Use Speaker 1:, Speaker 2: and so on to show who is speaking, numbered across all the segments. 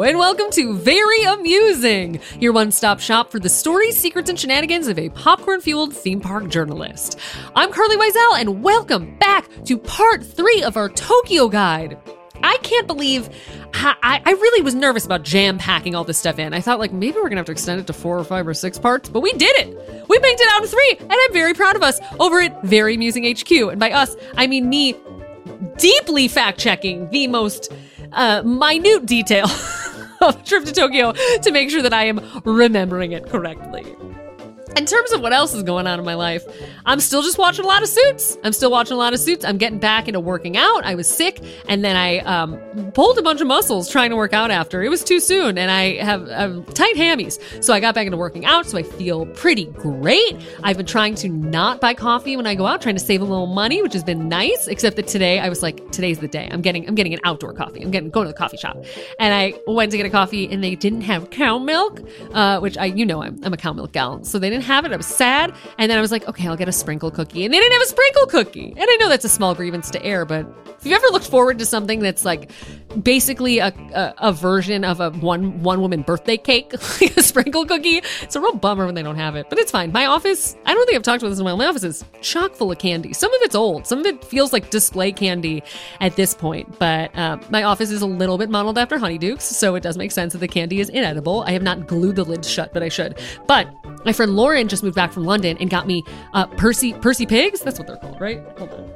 Speaker 1: and welcome to Very Amusing, your one-stop shop for the stories, secrets, and shenanigans of a popcorn-fueled theme park journalist. I'm Carly Wiesel, and welcome back to part 3 of our Tokyo Guide. I can't believe I really was nervous about jam-packing all this stuff in. I thought, maybe we're going to have to extend it to 4 or 5 or 6 parts, but we did it! We banked it out in 3, and I'm very proud of us over at Very Amusing HQ. And by us, I mean me deeply fact-checking the most minute detail of a trip to Tokyo to make sure that I am remembering it correctly. In terms of what else is going on in my life, I'm still just watching a lot of Suits. I'm getting back into working out. I was sick, and then I pulled a bunch of muscles trying to work out after. It was too soon, and I have tight hammies. So I got back into working out, so I feel pretty great. I've been trying to not buy coffee when I go out, trying to save a little money, which has been nice, except that today I was like, today's the day. I'm getting an outdoor coffee. Going to the coffee shop. And I went to get a coffee, and they didn't have cow milk, which I'm a cow milk gal. So they didn't have it. I was sad. And then I was like, okay, I'll get a sprinkle cookie. And they didn't have a sprinkle cookie. And I know that's a small grievance to air, but if you've ever looked forward to something that's like basically a version of a one woman birthday cake, like a sprinkle cookie, it's a real bummer when they don't have it. But it's fine. My office, I don't think I've talked about this in a while. My office is chock full of candy. Some of it's old. Some of it feels like display candy at this point. But my office is a little bit modeled after Honeydukes, so it does make sense that the candy is inedible. I have not glued the lids shut, but I should. But my friend Lauren just moved back from London and got me Percy Pigs. That's what they're called, right? Hold on.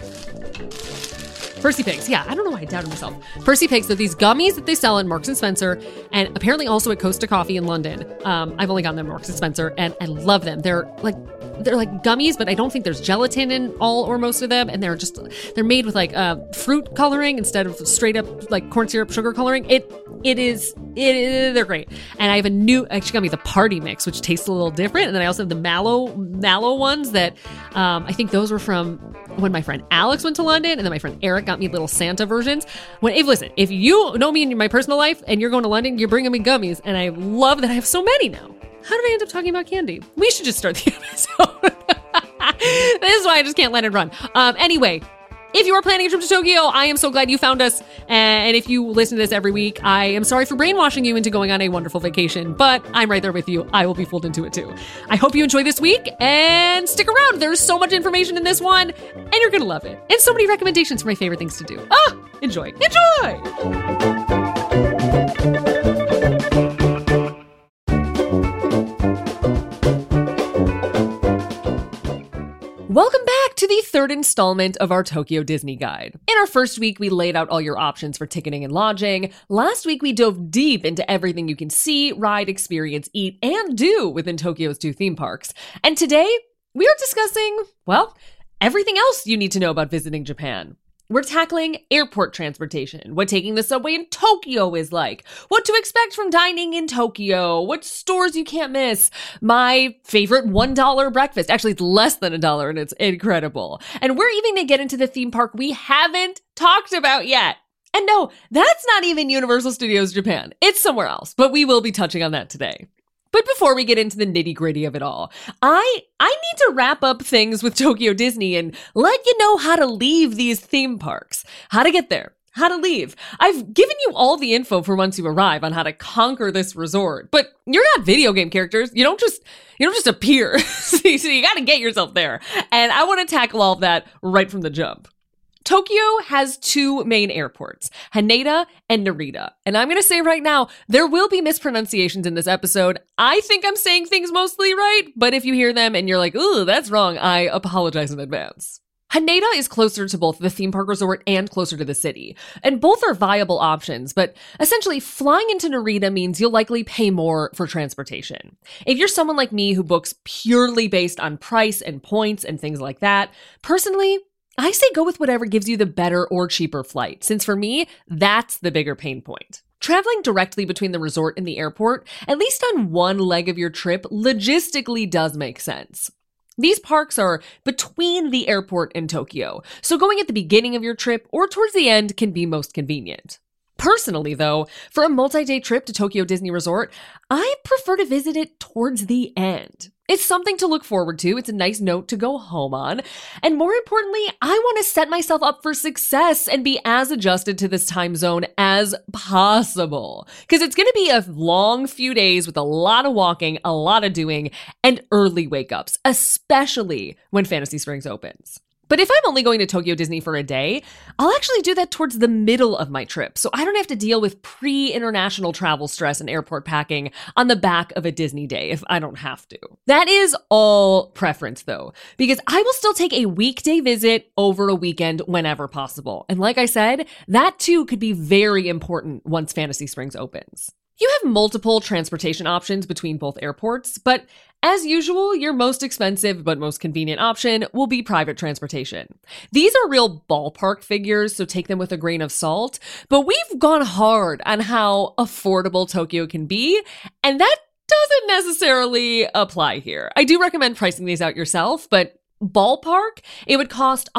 Speaker 1: Percy Pigs. Yeah, I don't know why I doubted myself. Percy Pigs. They're these gummies that they sell in Marks & Spencer and apparently also at Costa Coffee in London. I've only gotten them at Marks & Spencer and I love them. They're like gummies, but I don't think there's gelatin in all or most of them. And they're made with fruit coloring instead of straight up like corn syrup sugar coloring. They're great. And I have actually got me the party mix, which tastes a little different. And then I also have the mallow ones that, I think those were from when my friend Alex went to London, and then my friend Eric got me little Santa versions. If you know me in my personal life and you're going to London, you're bringing me gummies. And I love that I have so many now. How did I end up talking about candy? We should just start the episode. This is why I just can't let it run. Anyway, if you are planning a trip to Tokyo, I am so glad you found us. And if you listen to this every week, I am sorry for brainwashing you into going on a wonderful vacation, but I'm right there with you. I will be fooled into it too. I hope you enjoy this week and stick around. There's so much information in this one and you're going to love it. And so many recommendations for my favorite things to do. Enjoy. Welcome back to the third installment of our Tokyo Disney Guide. In our first week, we laid out all your options for ticketing and lodging. Last week, we dove deep into everything you can see, ride, experience, eat, and do within Tokyo's 2 theme parks. And today, we are discussing, everything else you need to know about visiting Japan. We're tackling airport transportation, what taking the subway in Tokyo is like, what to expect from dining in Tokyo, what stores you can't miss, my favorite $1 breakfast. Actually, it's less than $1 and it's incredible. And we're even going to get into the theme park we haven't talked about yet. And no, that's not even Universal Studios Japan. It's somewhere else, but we will be touching on that today. But before we get into the nitty-gritty of it all, I need to wrap up things with Tokyo Disney and let you know how to leave these theme parks, how to get there, how to leave. I've given you all the info for once you arrive on how to conquer this resort, but you're not video game characters. You don't just appear. So you got to get yourself there. And I want to tackle all of that right from the jump. Tokyo has 2 main airports, Haneda and Narita. And I'm going to say right now, there will be mispronunciations in this episode. I think I'm saying things mostly right, but if you hear them and you're like, ooh, that's wrong, I apologize in advance. Haneda is closer to both the theme park resort and closer to the city, and both are viable options, but essentially flying into Narita means you'll likely pay more for transportation. If you're someone like me who books purely based on price and points and things like that, personally, I say go with whatever gives you the better or cheaper flight, since for me, that's the bigger pain point. Traveling directly between the resort and the airport, at least on one leg of your trip, logistically does make sense. These parks are between the airport and Tokyo, so going at the beginning of your trip or towards the end can be most convenient. Personally, though, for a multi-day trip to Tokyo Disney Resort, I prefer to visit it towards the end. It's something to look forward to. It's a nice note to go home on. And more importantly, I want to set myself up for success and be as adjusted to this time zone as possible. Because it's going to be a long few days with a lot of walking, a lot of doing, and early wake ups, especially when Fantasy Springs opens. But if I'm only going to Tokyo Disney for a day, I'll actually do that towards the middle of my trip, so I don't have to deal with pre-international travel stress and airport packing on the back of a Disney day if I don't have to. That is all preference though, because I will still take a weekday visit over a weekend whenever possible. And like I said, that too could be very important once Fantasy Springs opens. You have multiple transportation options between both airports, but as usual, your most expensive but most convenient option will be private transportation. These are real ballpark figures, so take them with a grain of salt, but we've gone hard on how affordable Tokyo can be, and that doesn't necessarily apply here. I do recommend pricing these out yourself, but ballpark, it would cost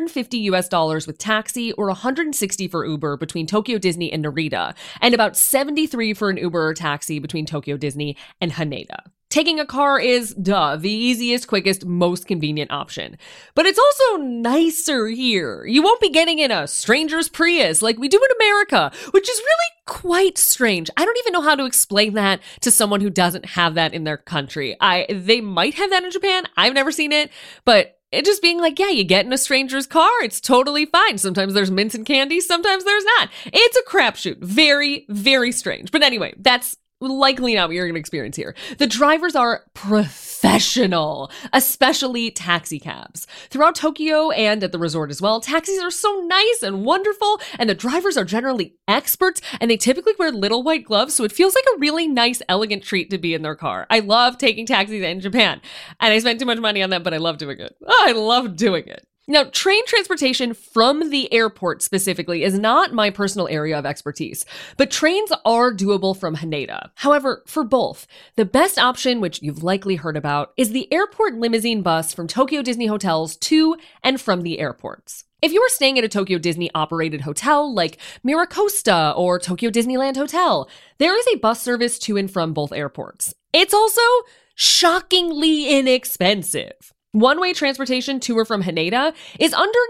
Speaker 1: $150 with taxi or $160 for Uber between Tokyo Disney and Narita, and about $73 for an Uber or taxi between Tokyo Disney and Haneda. Taking a car is, the easiest, quickest, most convenient option. But it's also nicer here. You won't be getting in a stranger's Prius like we do in America, which is really quite strange. I don't even know how to explain that to someone who doesn't have that in their country. They might have that in Japan. I've never seen it, but it just being like, yeah, you get in a stranger's car, it's totally fine. Sometimes there's mints and candy, sometimes there's not. It's a crapshoot. Very, very strange. But anyway, that's likely not what you're going to experience here. The drivers are professional, especially taxi cabs. Throughout Tokyo and at the resort as well, taxis are so nice and wonderful, and the drivers are generally experts, and they typically wear little white gloves, so it feels like a really nice, elegant treat to be in their car. I love taking taxis in Japan, and I spend too much money on them, but I love doing it. Oh, I love doing it. Now, train transportation from the airport specifically is not my personal area of expertise, but trains are doable from Haneda. However, for both, the best option, which you've likely heard about, is the airport limousine bus from Tokyo Disney hotels to and from the airports. If you are staying at a Tokyo Disney operated hotel like Miracosta or Tokyo Disneyland Hotel, there is a bus service to and from both airports. It's also shockingly inexpensive. One-way transportation to or from Haneda is under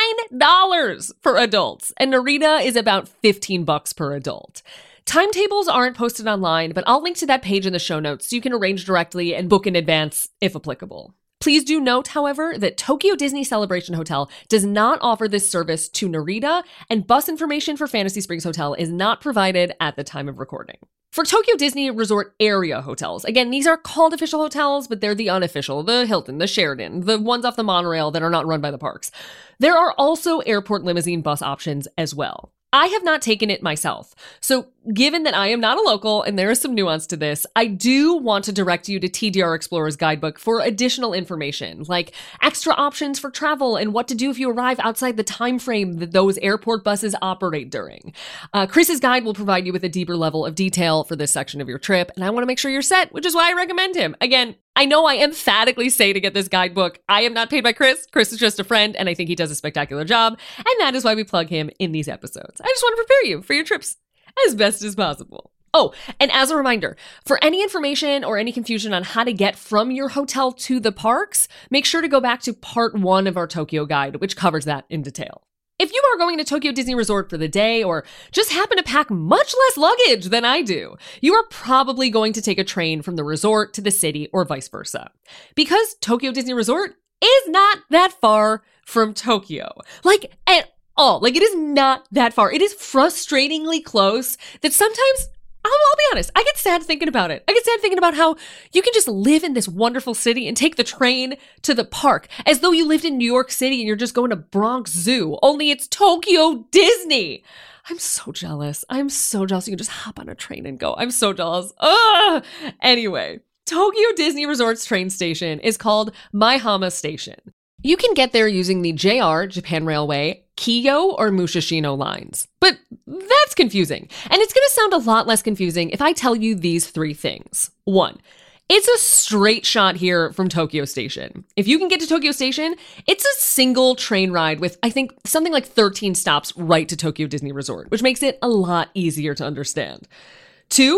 Speaker 1: $9 for adults, and Narita is about $15 per adult. Timetables aren't posted online, but I'll link to that page in the show notes so you can arrange directly and book in advance if applicable. Please do note, however, that Tokyo Disney Celebration Hotel does not offer this service to Narita, and bus information for Fantasy Springs Hotel is not provided at the time of recording. For Tokyo Disney Resort area hotels, again, these are called official hotels, but they're the unofficial, the Hilton, the Sheraton, the ones off the monorail that are not run by the parks. There are also airport limousine bus options as well. I have not taken it myself, so given that I am not a local and there is some nuance to this, I do want to direct you to TDR Explorer's guidebook for additional information, like extra options for travel and what to do if you arrive outside the time frame that those airport buses operate during. Chris's guide will provide you with a deeper level of detail for this section of your trip, and I want to make sure you're set, which is why I recommend him. Again, I know I emphatically say to get this guidebook. I am not paid by Chris. Chris is just a friend, and I think he does a spectacular job, and that is why we plug him in these episodes. I just want to prepare you for your trips as best as possible. Oh, and as a reminder, for any information or any confusion on how to get from your hotel to the parks, make sure to go back to part 1 of our Tokyo guide, which covers that in detail. If you are going to Tokyo Disney Resort for the day or just happen to pack much less luggage than I do, you are probably going to take a train from the resort to the city or vice versa. Because Tokyo Disney Resort is not that far from Tokyo. Like, at all. Like, it is not that far. It is frustratingly close that sometimes, I'll be honest, I get sad thinking about it. I get sad thinking about how you can just live in this wonderful city and take the train to the park as though you lived in New York City and you're just going to Bronx Zoo, only it's Tokyo Disney. I'm so jealous. I'm so jealous. You can just hop on a train and go. I'm so jealous. Ugh. Anyway, Tokyo Disney Resort's train station is called Maihama Station. You can get there using the JR, Japan Railway, Kiyo, or Mushishino lines. But that's confusing. And it's going to sound a lot less confusing if I tell you these 3 things. 1, it's a straight shot here from Tokyo Station. If you can get to Tokyo Station, it's a single train ride with, I think, something like 13 stops right to Tokyo Disney Resort, which makes it a lot easier to understand. 2,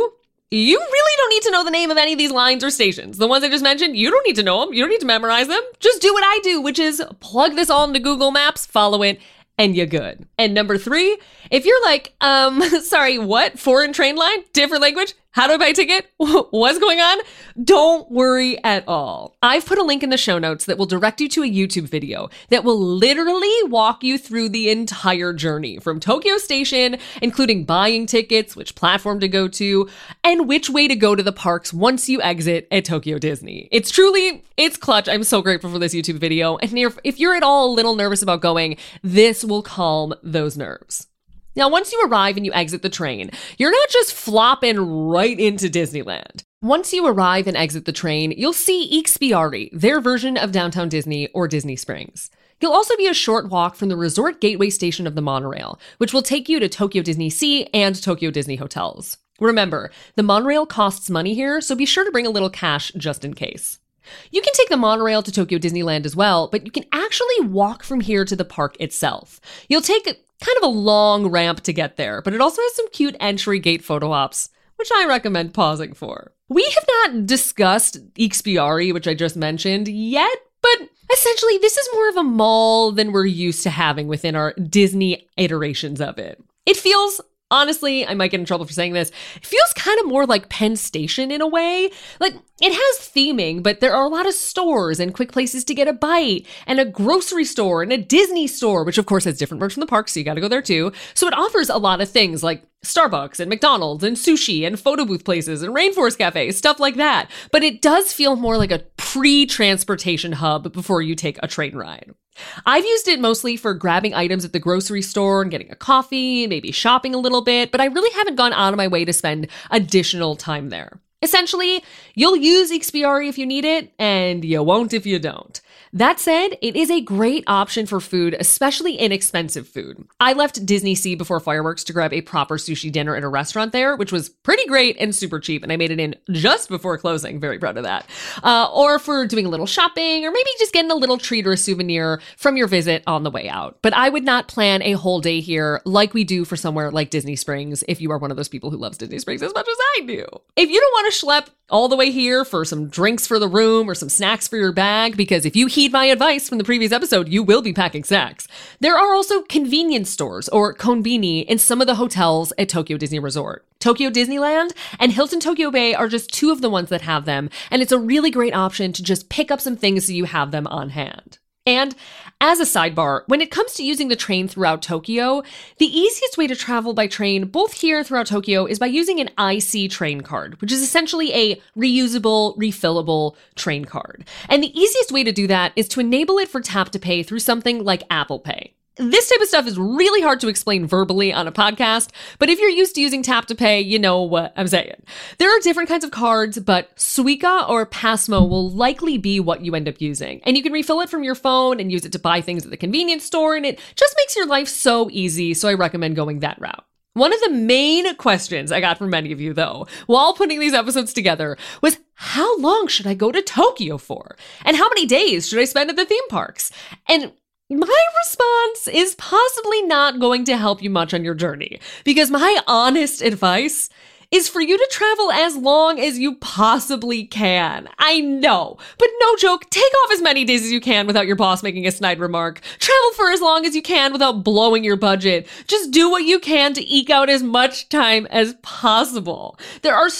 Speaker 1: You really don't need to know the name of any of these lines or stations. The ones I just mentioned, you don't need to know them. You don't need to memorize them. Just do what I do, which is plug this all into Google Maps, follow it, and you're good. And number 3, if you're like, sorry, what? Foreign train line? Different language? How do I buy a ticket? What's going on? Don't worry at all. I've put a link in the show notes that will direct you to a YouTube video that will literally walk you through the entire journey from Tokyo Station, including buying tickets, which platform to go to, and which way to go to the parks once you exit at Tokyo Disney. It's clutch. I'm so grateful for this YouTube video. And if you're at all a little nervous about going, this will calm those nerves. Now, once you arrive and you exit the train, you're not just flopping right into Disneyland. Once you arrive and exit the train, you'll see Ikspiari, their version of Downtown Disney or Disney Springs. You'll also be a short walk from the Resort Gateway station of the monorail, which will take you to Tokyo Disney Sea and Tokyo Disney hotels. Remember, the monorail costs money here, so be sure to bring a little cash just in case. You can take the monorail to Tokyo Disneyland as well, but you can actually walk from here to the park itself. You'll take kind of a long ramp to get there, but it also has some cute entry gate photo ops, which I recommend pausing for. We have not discussed Ikspiari, which I just mentioned, yet, but essentially this is more of a mall than we're used to having within our Disney iterations of it. It feels, honestly, I might get in trouble for saying this, it feels kind of more like Penn Station in a way. Like, it has theming, but there are a lot of stores and quick places to get a bite, and a grocery store and a Disney store, which of course has different merch from the park, so you gotta go there too. So it offers a lot of things like Starbucks and McDonald's and sushi and photo booth places and Rainforest Cafe, stuff like that. But it does feel more like a pre-transportation hub before you take a train ride. I've used it mostly for grabbing items at the grocery store and getting a coffee, maybe shopping a little bit, but I really haven't gone out of my way to spend additional time there. Essentially, you'll use Ikspiari if you need it, and you won't if you don't. That said, it is a great option for food, especially inexpensive food. I left Disney Sea before fireworks to grab a proper sushi dinner at a restaurant there, which was pretty great and super cheap, and I made it in just before closing. Very proud of that. Or for doing a little shopping, or maybe just getting a little treat or a souvenir from your visit on the way out. But I would not plan a whole day here like we do for somewhere like Disney Springs if you are one of those people who loves Disney Springs as much as I do. If you don't want to schlep all the way here for some drinks for the room or some snacks for your bag, because if you heed my advice from the previous episode, you will be packing snacks. There are also convenience stores, or konbini, in some of the hotels at Tokyo Disney Resort. Tokyo Disneyland and Hilton Tokyo Bay are just 2 of the ones that have them, and it's a really great option to just pick up some things so you have them on hand. And as a sidebar, when it comes to using the train throughout Tokyo, the easiest way to travel by train, both here and throughout Tokyo, is by using an IC train card, which is essentially a reusable, refillable train card. And the easiest way to do that is to enable it for tap to pay through something like Apple Pay. This type of stuff is really hard to explain verbally on a podcast, but if you're used to using tap to pay, you know what I'm saying. There are different kinds of cards, but Suica or Passmo will likely be what you end up using. And you can refill it from your phone and use it to buy things at the convenience store, and it just makes your life so easy, so I recommend going that route. One of the main questions I got from many of you, though, while putting these episodes together was, how long should I go to Tokyo for? And how many days should I spend at the theme parks? And my response is possibly not going to help you much on your journey, because my honest advice is for you to travel as long as you possibly can. I know, but no joke, take off as many days as you can without your boss making a snide remark. Travel for as long as you can without blowing your budget. Just do what you can to eke out as much time as possible. There are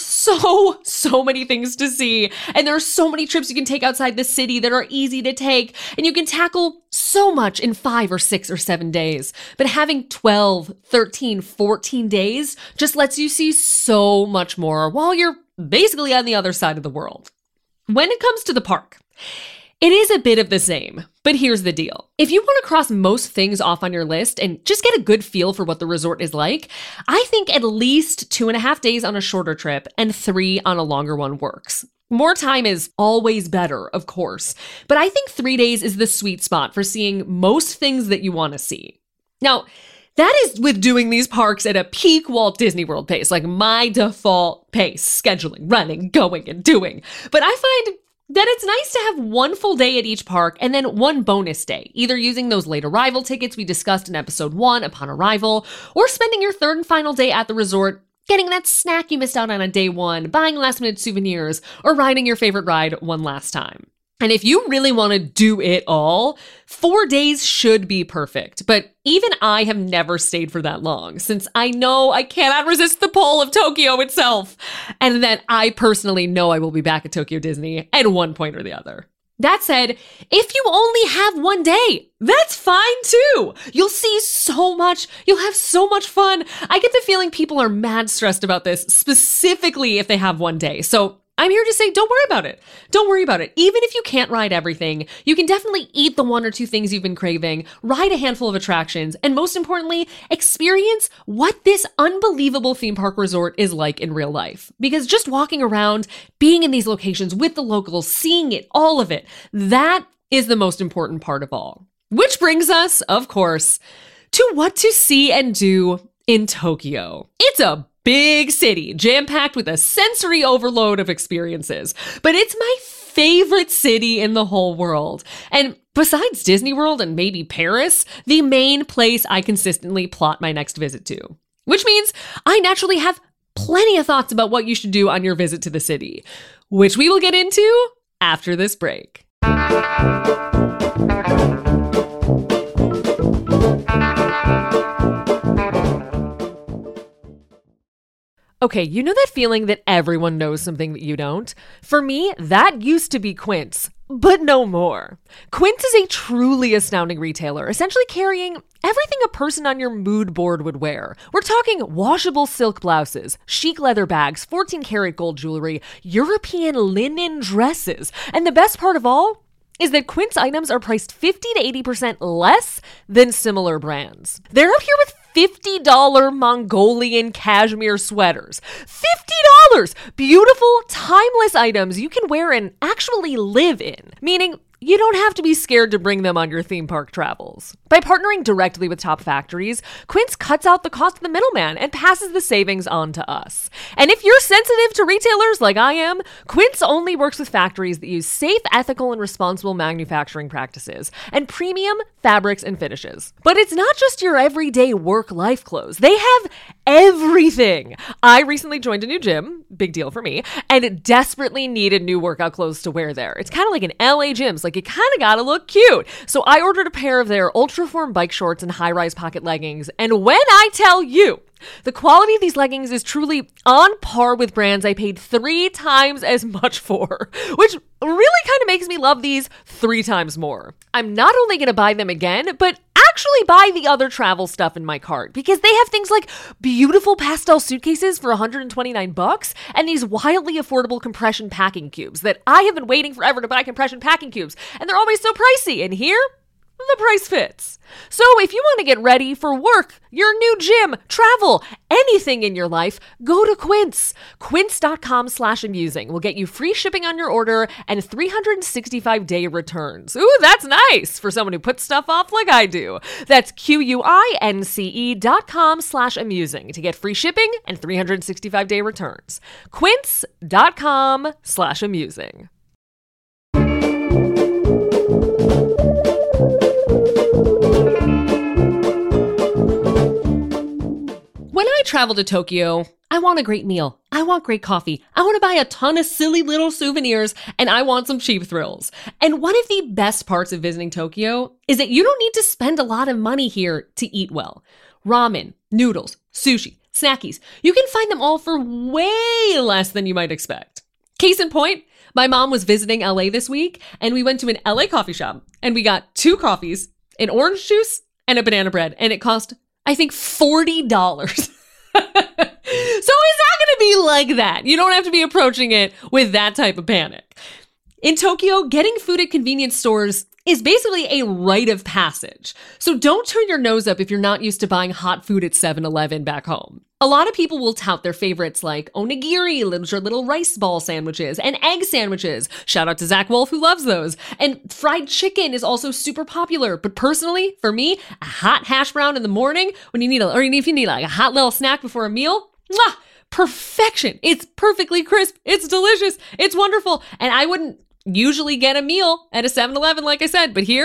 Speaker 1: so many things to see, and there are so many trips you can take outside the city that are easy to take, and you can tackle so much in 5 or 6 or 7 days. But having 12, 13, 14 days just lets you see so much more while you're basically on the other side of the world. When it comes to the park, it is a bit of the same, but here's the deal. If you want to cross most things off on your list and just get a good feel for what the resort is like, I think at least 2.5 days on a shorter trip and 3 on a longer one works. More time is always better, of course, but I think 3 days is the sweet spot for seeing most things that you want to see. Now, that is with doing these parks at a peak Walt Disney World pace, like my default pace, scheduling, running, going, and doing. But I find that it's nice to have 1 full day at each park and then 1 bonus day, either using those late arrival tickets we discussed in episode 1 upon arrival, or spending your 3rd and final day at the resort getting that snack you missed out on day one, buying last-minute souvenirs, or riding your favorite ride one last time. And if you really want to do it all, 4 days should be perfect. But even I have never stayed for that long, since I know I cannot resist the pull of Tokyo itself, and that I personally know I will be back at Tokyo Disney at one point or the other. That said, if you only have 1 day, that's fine too. You'll see so much. You'll have so much fun. I get the feeling people are mad stressed about this, specifically if they have 1 day. So I'm here to say, don't worry about it. Don't worry about it. Even if you can't ride everything, you can definitely eat the 1 or 2 things you've been craving, ride a handful of attractions, and most importantly, experience what this unbelievable theme park resort is like in real life. Because just walking around, being in these locations with the locals, seeing it, all of it, that is the most important part of all. Which brings us, of course, to what to see and do in Tokyo. It's a big city, jam-packed with a sensory overload of experiences. But it's my favorite city in the whole world. And besides Disney World and maybe Paris, the main place I consistently plot my next visit to. Which means I naturally have plenty of thoughts about what you should do on your visit to the city, which we will get into after this break. Okay, you know that feeling that everyone knows something that you don't? For me, that used to be Quince, but no more. Quince is a truly astounding retailer, essentially carrying everything a person on your mood board would wear. We're talking washable silk blouses, chic leather bags, 14-karat gold jewelry, European linen dresses, and the best part of all is that Quince items are priced 50 to 80% less than similar brands. They're out here with $50 Mongolian cashmere sweaters. $50! Beautiful, timeless items you can wear and actually live in. Meaning, you don't have to be scared to bring them on your theme park travels. By partnering directly with top factories, Quince cuts out the cost of the middleman and passes the savings on to us. And if you're sensitive to retailers like I am, Quince only works with factories that use safe, ethical, and responsible manufacturing practices and premium fabrics and finishes. But it's not just your everyday work-life clothes. They have everything. I recently joined a new gym, big deal for me, and desperately needed new workout clothes to wear there. It's kind of like an LA gym. Like, you kind of gotta look cute. So I ordered a pair of their Ultraform bike shorts and high-rise pocket leggings. And when I tell you, the quality of these leggings is truly on par with brands I paid 3 times as much for, which really kind of makes me love these 3 times more. I'm not only going to buy them again, but actually buy the other travel stuff in my cart because they have things like beautiful pastel suitcases for $129 and these wildly affordable compression packing cubes that I have been waiting forever to buy compression packing cubes, and they're always so pricey. And here, the price fits. So if you want to get ready for work, your new gym, travel, anything in your life, go to Quince. Quince.com/amusing will get you free shipping on your order and 365-day returns. Ooh, that's nice for someone who puts stuff off like I do. That's QUINCE.com/amusing to get free shipping and 365-day returns. Quince.com/amusing. When I travel to Tokyo, I want a great meal. I want great coffee. I want to buy a ton of silly little souvenirs, and I want some cheap thrills. And one of the best parts of visiting Tokyo is that you don't need to spend a lot of money here to eat well. Ramen, noodles, sushi, snackies, you can find them all for way less than you might expect. Case in point, my mom was visiting LA this week, and we went to an LA coffee shop, and we got 2 coffees, an orange juice, and a banana bread, and it cost, I think, $40. So it's not going to be like that. You don't have to be approaching it with that type of panic. In Tokyo, getting food at convenience stores is basically a rite of passage. So don't turn your nose up if you're not used to buying hot food at 7-Eleven back home. A lot of people will tout their favorites like onigiri, little rice ball sandwiches, and egg sandwiches. Shout out to Zach Wolf who loves those. And fried chicken is also super popular. But personally, for me, a hot hash brown in the morning when you need if you need like a hot little snack before a meal, mwah, perfection. It's perfectly crisp. It's delicious. It's wonderful. And I wouldn't usually get a meal at a 7-Eleven, like I said, but here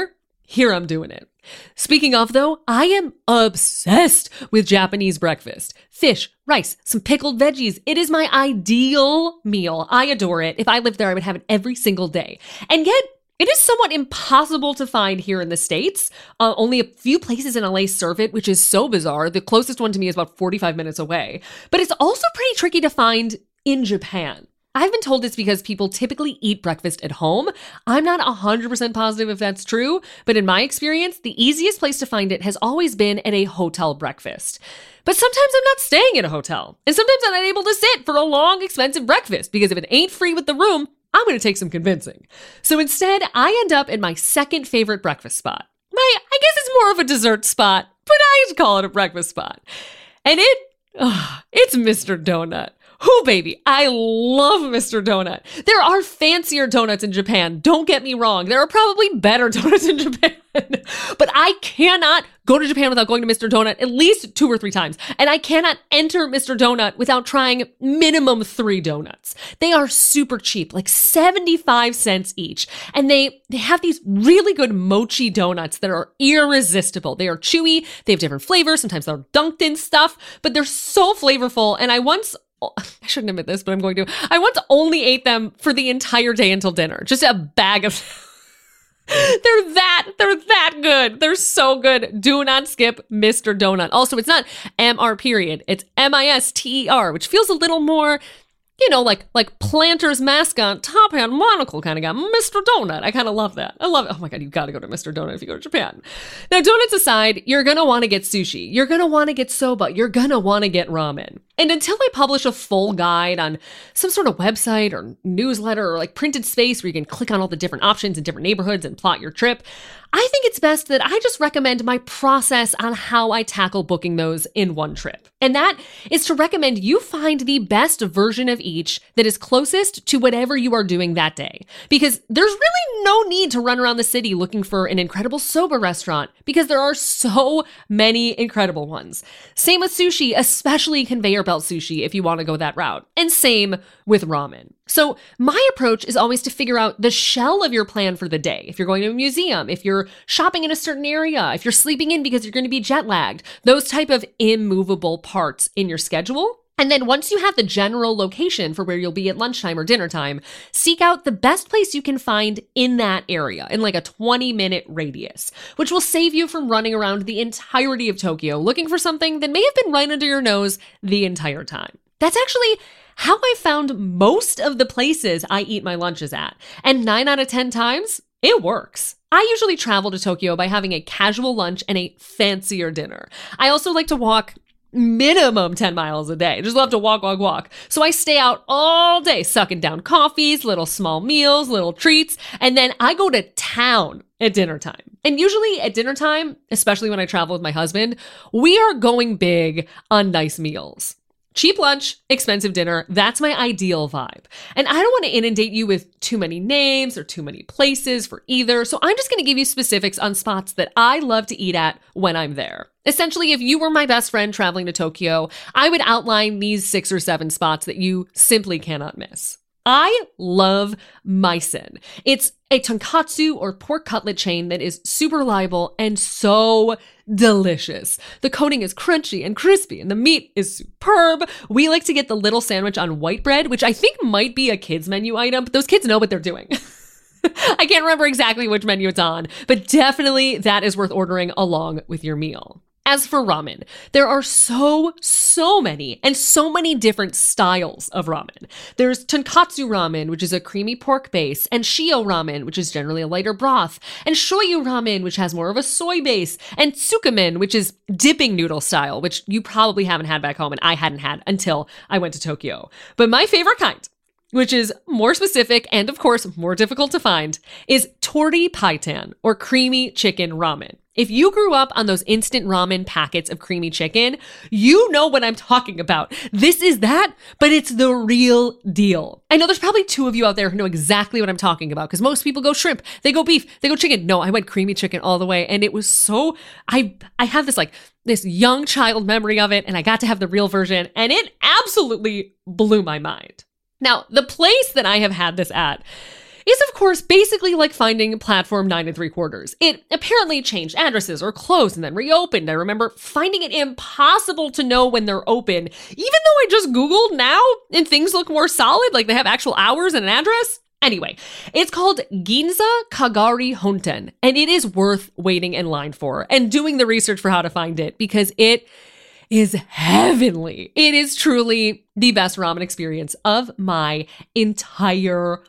Speaker 1: here I'm doing it. Speaking of, though, I am obsessed with Japanese breakfast. Fish, rice, some pickled veggies. It is my ideal meal. I adore it. If I lived there, I would have it every single day. And yet, it is somewhat impossible to find here in the States. Only a few places in LA serve it, which is so bizarre. The closest one to me is about 45 minutes away. But it's also pretty tricky to find in Japan. I've been told it's because people typically eat breakfast at home. I'm not 100% positive if that's true, but in my experience, the easiest place to find it has always been at a hotel breakfast. But sometimes I'm not staying at a hotel, and sometimes I'm not able to sit for a long, expensive breakfast, because if it ain't free with the room, I'm going to take some convincing. So instead, I end up in my second favorite breakfast spot. I guess it's more of a dessert spot, but I call it a breakfast spot. And it's Mr. Donut. Oh, baby, I love Mr. Donut. There are fancier donuts in Japan. Don't get me wrong. There are probably better donuts in Japan. But I cannot go to Japan without going to Mr. Donut at least 2 or 3 times. And I cannot enter Mr. Donut without trying minimum 3 donuts. They are super cheap, like 75 cents each. And they have these really good mochi donuts that are irresistible. They are chewy. They have different flavors. Sometimes they're dunked in stuff, but they're so flavorful. And I shouldn't admit this, but I'm going to. I once only ate them for the entire day until dinner. Just a bag of... They're that good. They're so good. Do not skip Mr. Donut. Also, it's not MR period. It's MISTER, which feels a little more, like Planters mascot, top hat, monocle kind of guy. Mr. Donut. I kind of love that. I love it. Oh my God, you've got to go to Mr. Donut if you go to Japan. Now, donuts aside, you're going to want to get sushi. You're going to want to get soba. You're going to want to get ramen. And until I publish a full guide on some sort of website or newsletter or like printed space where you can click on all the different options in different neighborhoods and plot your trip, I think it's best that I just recommend my process on how I tackle booking those in one trip. And that is to recommend you find the best version of each that is closest to whatever you are doing that day. Because there's really no need to run around the city looking for an incredible soba restaurant, because there are so many incredible ones. Same with sushi, especially conveyor belt sushi if you want to go that route. And same with ramen. So my approach is always to figure out the shell of your plan for the day. If you're going to a museum, if you're shopping in a certain area, if you're sleeping in because you're going to be jet lagged, those type of immovable parts in your schedule. And then once you have the general location for where you'll be at lunchtime or dinner time, seek out the best place you can find in that area in like a 20-minute radius, which will save you from running around the entirety of Tokyo looking for something that may have been right under your nose the entire time. That's actually how I found most of the places I eat my lunches at. And 9 out of 10 times, it works. I usually travel to Tokyo by having a casual lunch and a fancier dinner. I also like to walk minimum 10 miles a day. Just love to walk. So I stay out all day, sucking down coffees, little small meals, little treats, and then I go to town at dinner time. And usually at dinner time, especially when I travel with my husband, we are going big on nice meals. Cheap lunch, expensive dinner, that's my ideal vibe. And I don't want to inundate you with too many names or too many places for either, so I'm just going to give you specifics on spots that I love to eat at when I'm there. Essentially, if you were my best friend traveling to Tokyo, I would outline these 6 or 7 spots that you simply cannot miss. I love Maisen. It's a tonkatsu or pork cutlet chain that is super reliable and so delicious. The coating is crunchy and crispy and the meat is superb. We like to get the little sandwich on white bread, which I think might be a kids menu item, but those kids know what they're doing. I can't remember exactly which menu it's on, but definitely that is worth ordering along with your meal. As for ramen, there are so many and so many different styles of ramen. There's tonkatsu ramen, which is a creamy pork base, and shio ramen, which is generally a lighter broth, and shoyu ramen, which has more of a soy base, and tsukemen, which is dipping noodle style, which you probably haven't had back home and I hadn't had until I went to Tokyo. But my favorite kind, which is more specific and of course more difficult to find, is tori paitan, or creamy chicken ramen. If you grew up on those instant ramen packets of creamy chicken, you know what I'm talking about. This is that, but it's the real deal. I know there's probably 2 of you out there who know exactly what I'm talking about, because most people go shrimp, they go beef, they go chicken. No, I went creamy chicken all the way, and it was so, I have this young child memory of it, and I got to have the real version, and it absolutely blew my mind. Now, the place that I have had this at is, of course, basically like finding platform 9 3/4. It apparently changed addresses or closed and then reopened. I remember finding it impossible to know when they're open, even though I just Googled now and things look more solid, like they have actual hours and an address. Anyway, it's called Ginza Kagari Honten, and it is worth waiting in line for and doing the research for how to find it because it is heavenly. It is truly the best ramen experience of my entire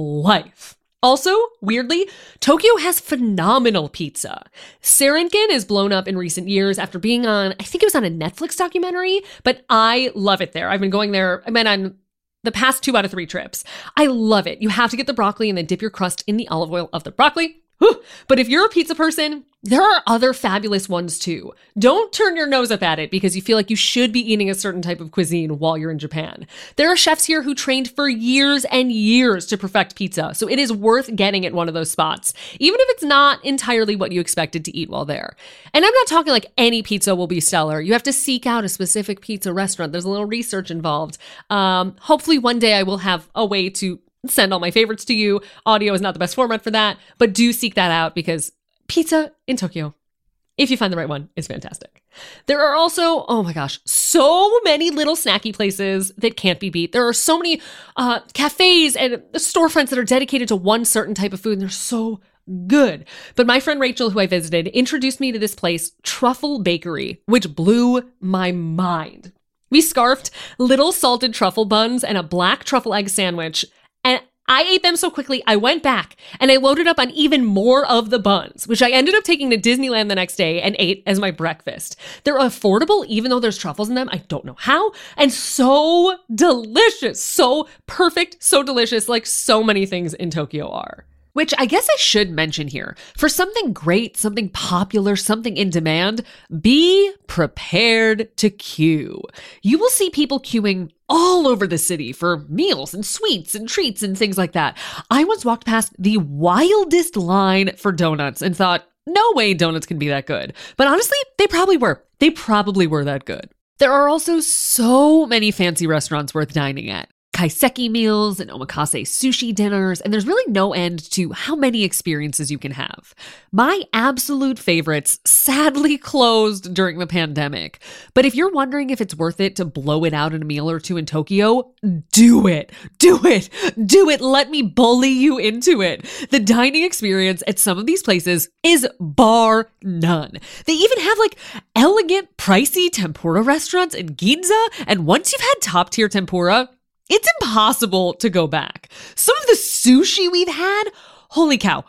Speaker 1: life. Also, weirdly, Tokyo has phenomenal pizza. Seirinken is blown up in recent years after being on, I think it was on a Netflix documentary, but I love it there. I've been going there, I've been on the past 2 out of 3 trips. I love it. You have to get the broccoli and then dip your crust in the olive oil of the broccoli. Whew. But if you're a pizza person, there are other fabulous ones too. Don't turn your nose up at it because you feel like you should be eating a certain type of cuisine while you're in Japan. There are chefs here who trained for years and years to perfect pizza, so it is worth getting at one of those spots, even if it's not entirely what you expected to eat while there. And I'm not talking like any pizza will be stellar. You have to seek out a specific pizza restaurant. There's a little research involved. Hopefully one day I will have a way to send all my favorites to you. Audio is not the best format for that, but do seek that out because pizza in Tokyo, if you find the right one, is fantastic. There are also, oh my gosh, so many little snacky places that can't be beat. There are so many cafes and storefronts that are dedicated to one certain type of food, and they're so good. But my friend Rachel, who I visited, introduced me to this place, Truffle Bakery, which blew my mind. We scarfed little salted truffle buns and a black truffle egg sandwich, and I ate them so quickly, I went back and I loaded up on even more of the buns, which I ended up taking to Disneyland the next day and ate as my breakfast. They're affordable, even though there's truffles in them. I don't know how. And so delicious, so perfect, so delicious, like so many things in Tokyo are. Which I guess I should mention here. For something great, something popular, something in demand, be prepared to queue. You will see people queuing all over the city for meals and sweets and treats and things like that. I once walked past the wildest line for donuts and thought, no way donuts can be that good. But honestly, they probably were. They probably were that good. There are also so many fancy restaurants worth dining at. Kaiseki meals and omakase sushi dinners, and there's really no end to how many experiences you can have. My absolute favorites sadly closed during the pandemic, but if you're wondering if it's worth it to blow it out in a meal or two in Tokyo, do it. Do it. Do it. Let me bully you into it. The dining experience at some of these places is bar none. They even have like elegant, pricey tempura restaurants in Ginza, and once you've had top tier tempura, it's impossible to go back. Some of the sushi we've had, holy cow,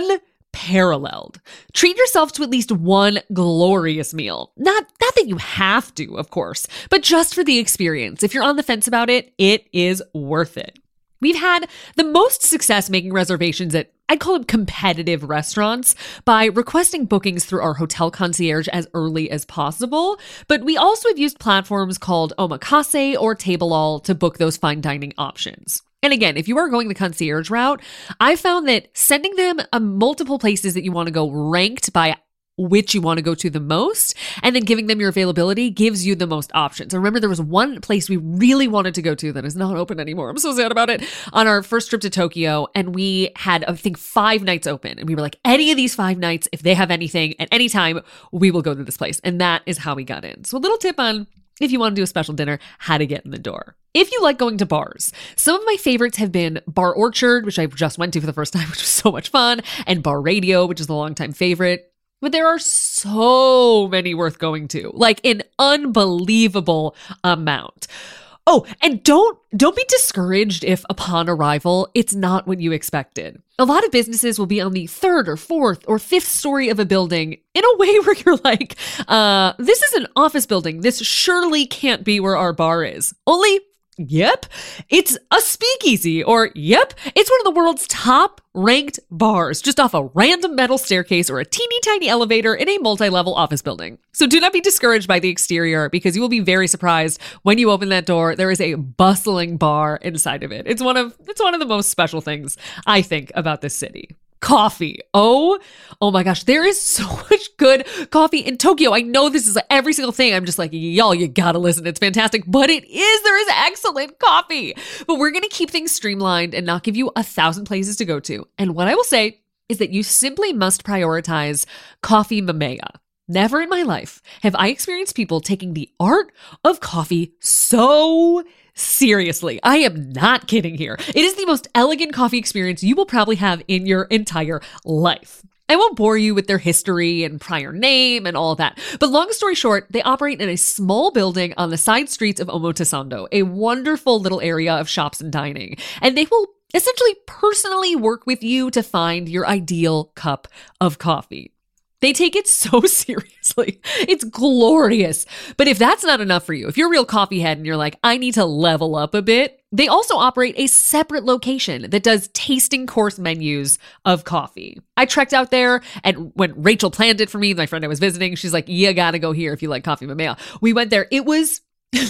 Speaker 1: unparalleled. Treat yourself to at least one glorious meal. Not that you have to, of course, but just for the experience. If you're on the fence about it, it is worth it. We've had the most success making reservations at, I'd call them competitive restaurants, by requesting bookings through our hotel concierge as early as possible. But we also have used platforms called Omakase or Table to book those fine dining options. And again, if you are going the concierge route, I found that sending them multiple places that you want to go ranked by which you want to go to the most, and then giving them your availability gives you the most options. I remember there was one place we really wanted to go to that is not open anymore. I'm so sad about it. On our first trip to Tokyo, and we had, I think, 5 nights open. And we were like, any of these 5 nights, if they have anything at any time, we will go to this place. And that is how we got in. So a little tip on, if you want to do a special dinner, how to get in the door. If you like going to bars, some of my favorites have been Bar Orchard, which I just went to for the first time, which was so much fun, and Bar Radio, which is the longtime favorite. But there are so many worth going to, like an unbelievable amount. Oh, and don't be discouraged if upon arrival, it's not what you expected. A lot of businesses will be on the 3rd or 4th or 5th story of a building in a way where you're like, this is an office building. This surely can't be where our bar is. Only, yep, it's a speakeasy, or yep, it's one of the world's top ranked bars just off a random metal staircase or a teeny tiny elevator in a multi-level office building. So do not be discouraged by the exterior because you will be very surprised when you open that door. There is a bustling bar inside of it. It's one of the most special things I think about this city. coffee. Oh my gosh. There is so much good coffee in Tokyo. I know this is every single thing. I'm just like, y'all, you gotta listen. It's fantastic. But there is excellent coffee. But we're going to keep things streamlined and not give you 1,000 places to go to. And what I will say is that you simply must prioritize coffee mamea. Never in my life have I experienced people taking the art of coffee so seriously. I am not kidding here. It is the most elegant coffee experience you will probably have in your entire life. I won't bore you with their history and prior name and all of that. But long story short, they operate in a small building on the side streets of Omotesando, a wonderful little area of shops and dining. And they will essentially personally work with you to find your ideal cup of coffee. They take it so seriously. It's glorious. But if that's not enough for you, if you're a real coffee head and you're like, I need to level up a bit, they also operate a separate location that does tasting course menus of coffee. I trekked out there, and when Rachel planned it for me, my friend I was visiting, she's like, you gotta go here if you like coffee mamea. We went there. It was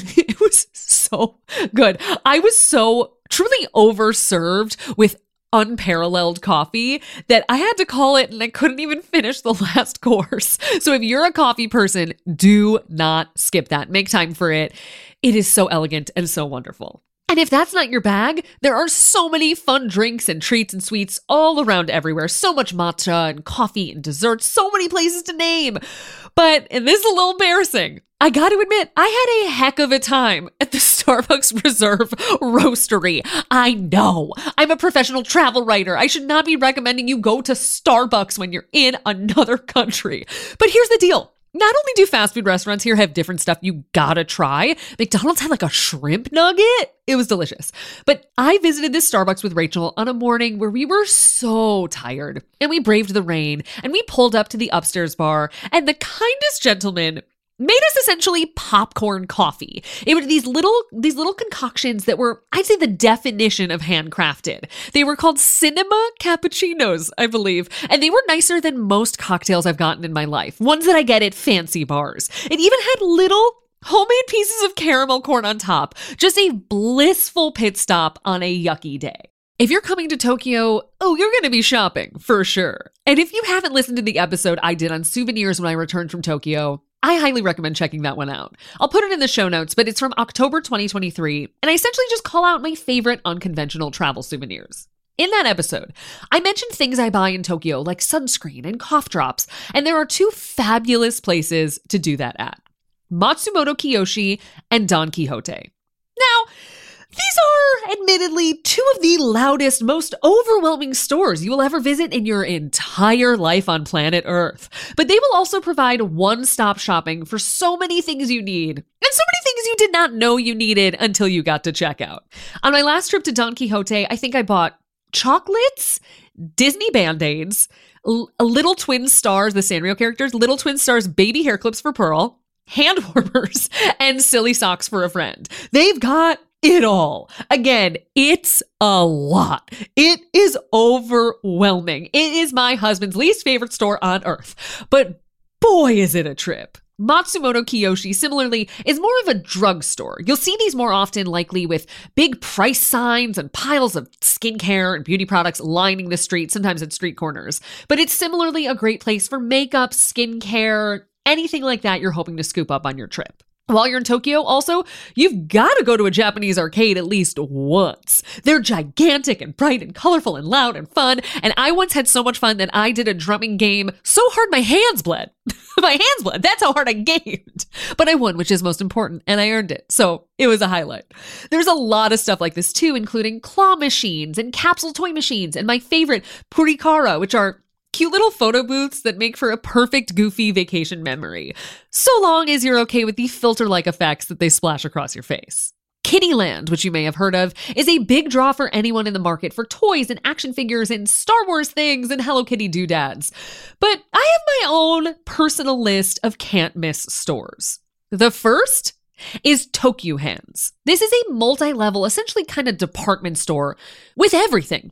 Speaker 1: so good. I was so truly overserved with unparalleled coffee that I had to call it and I couldn't even finish the last course. So if you're a coffee person, do not skip that. Make time for it. It is so elegant and so wonderful. And if that's not your bag, there are so many fun drinks and treats and sweets all around everywhere. So much matcha and coffee and desserts, so many places to name. And this is a little embarrassing. I got to admit, I had a heck of a time at the Starbucks Reserve Roastery. I know. I'm a professional travel writer. I should not be recommending you go to Starbucks when you're in another country. But here's the deal. Not only do fast food restaurants here have different stuff you gotta try, McDonald's had like a shrimp nugget. It was delicious. But I visited this Starbucks with Rachel on a morning where we were so tired and we braved the rain and we pulled up to the upstairs bar and the kindest gentleman made us essentially popcorn coffee. It were these little concoctions that were, I'd say, the definition of handcrafted. They were called cinema cappuccinos, I believe, and they were nicer than most cocktails I've gotten in my life, ones that I get at fancy bars. It even had little homemade pieces of caramel corn on top, just a blissful pit stop on a yucky day. If you're coming to Tokyo, you're going to be shopping for sure. And if you haven't listened to the episode I did on souvenirs when I returned from Tokyo, I highly recommend checking that one out. I'll put it in the show notes, but it's from October 2023, and I essentially just call out my favorite unconventional travel souvenirs. In that episode, I mentioned things I buy in Tokyo like sunscreen and cough drops, and there are two fabulous places to do that at: Matsumoto Kiyoshi and Don Quijote. Now, these are admittedly two of the loudest, most overwhelming stores you will ever visit in your entire life on planet Earth. But they will also provide one-stop shopping for so many things you need, and so many things you did not know you needed until you got to checkout. On my last trip to Don Quijote, I think I bought chocolates, Disney Band-Aids, Little Twin Stars, the Sanrio characters, Little Twin Stars baby hair clips for Pearl, hand warmers, and silly socks for a friend. They've got it all. Again, it's a lot. It is overwhelming. It is my husband's least favorite store on earth. But boy, is it a trip. Matsumoto Kiyoshi, similarly, is more of a drugstore. You'll see these more often, likely with big price signs and piles of skincare and beauty products lining the street, sometimes at street corners. But it's similarly a great place for makeup, skincare, anything like that you're hoping to scoop up on your trip. While you're in Tokyo, also, you've got to go to a Japanese arcade at least once. They're gigantic and bright and colorful and loud and fun, and I once had so much fun that I did a drumming game so hard my hands bled. My hands bled. That's how hard I gamed. But I won, which is most important, and I earned it. So it was a highlight. There's a lot of stuff like this too, including claw machines and capsule toy machines, and my favorite, purikara, which are cute little photo booths that make for a perfect goofy vacation memory, so long as you're okay with the filter-like effects that they splash across your face. Kittyland, which you may have heard of, is a big draw for anyone in the market for toys and action figures and Star Wars things and Hello Kitty doodads. But I have my own personal list of can't-miss stores. The first is Tokyo Hands. This is a multi-level, essentially kind of department store with everything.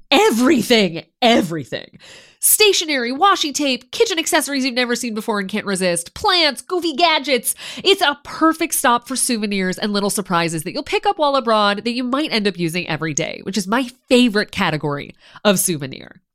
Speaker 1: Everything. Stationery, washi tape, kitchen accessories you've never seen before and can't resist, plants, goofy gadgets. It's a perfect stop for souvenirs and little surprises that you'll pick up while abroad that you might end up using every day, which is my favorite category of souvenir.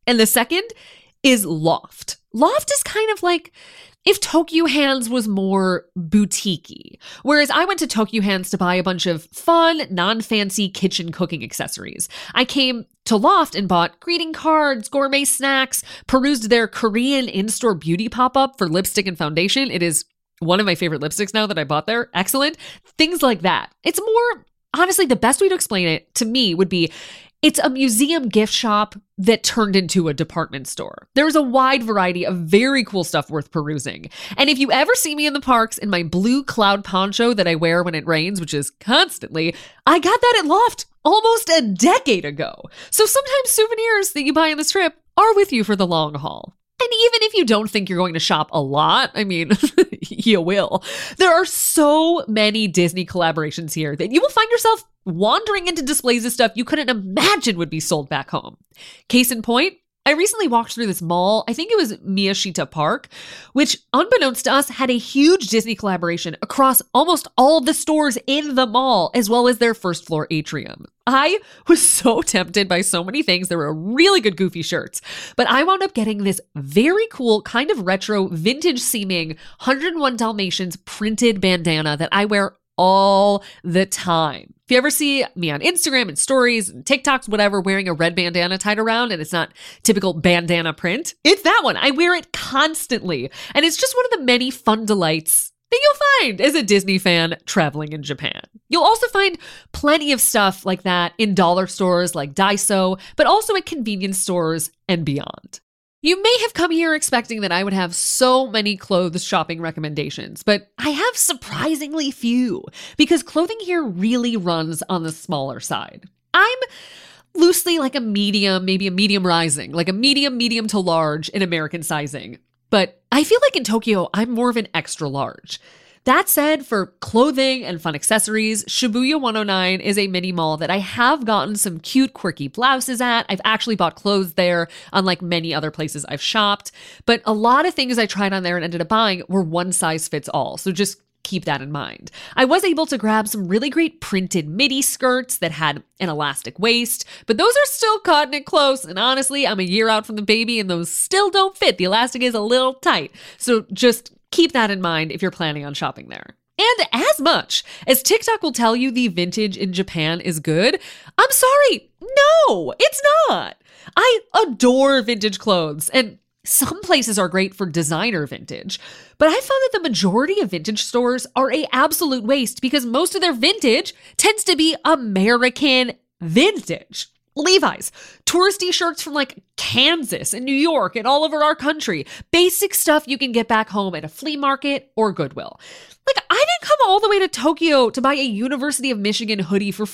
Speaker 1: And the second is Loft. Loft is kind of like if Tokyo Hands was more boutique-y. Whereas I went to Tokyo Hands to buy a bunch of fun, non-fancy kitchen cooking accessories. I came to Loft and bought greeting cards, gourmet snacks, perused their Korean in-store beauty pop-up for lipstick and foundation. It is one of my favorite lipsticks now that I bought there. Excellent. Things like that. It's more, honestly, the best way to explain it to me would be it's a museum gift shop that turned into a department store. There's a wide variety of very cool stuff worth perusing. And if you ever see me in the parks in my blue cloud poncho that I wear when it rains, which is constantly, I got that at Loft almost a decade ago. So sometimes souvenirs that you buy on this trip are with you for the long haul. And even if you don't think you're going to shop a lot, I mean, you will. There are so many Disney collaborations here that you will find yourself wandering into displays of stuff you couldn't imagine would be sold back home. Case in point, I recently walked through this mall, I think it was Miyashita Park, which unbeknownst to us had a huge Disney collaboration across almost all the stores in the mall, as well as their first floor atrium. I was so tempted by so many things. There were really good goofy shirts, but I wound up getting this very cool kind of retro vintage seeming 101 Dalmatians printed bandana that I wear all the time. If you ever see me on Instagram and stories and TikToks, whatever, wearing a red bandana tied around and it's not typical bandana print, it's that one. I wear it constantly. And it's just one of the many fun delights that you'll find as a Disney fan traveling in Japan. You'll also find plenty of stuff like that in dollar stores like Daiso, but also at convenience stores and beyond. You may have come here expecting that I would have so many clothes shopping recommendations, but I have surprisingly few because clothing here really runs on the smaller side. I'm loosely like a medium, maybe a medium rising, like a medium to large in American sizing. But I feel like in Tokyo, I'm more of an extra large. That said, for clothing and fun accessories, Shibuya 109 is a mini mall that I have gotten some cute, quirky blouses at. I've actually bought clothes there, unlike many other places I've shopped. But a lot of things I tried on there and ended up buying were one size fits all. So just keep that in mind. I was able to grab some really great printed midi skirts that had an elastic waist, but those are still cutting it close. And honestly, I'm a year out from the baby and those still don't fit. The elastic is a little tight. So just keep that in mind if you're planning on shopping there. And as much as TikTok will tell you the vintage in Japan is good, I'm sorry, no, it's not. I adore vintage clothes, and some places are great for designer vintage, but I found that the majority of vintage stores are a absolute waste because most of their vintage tends to be American vintage. Levi's, touristy shirts from like Kansas and New York and all over our country. Basic stuff you can get back home at a flea market or Goodwill. Like, I didn't come all the way to Tokyo to buy a University of Michigan hoodie for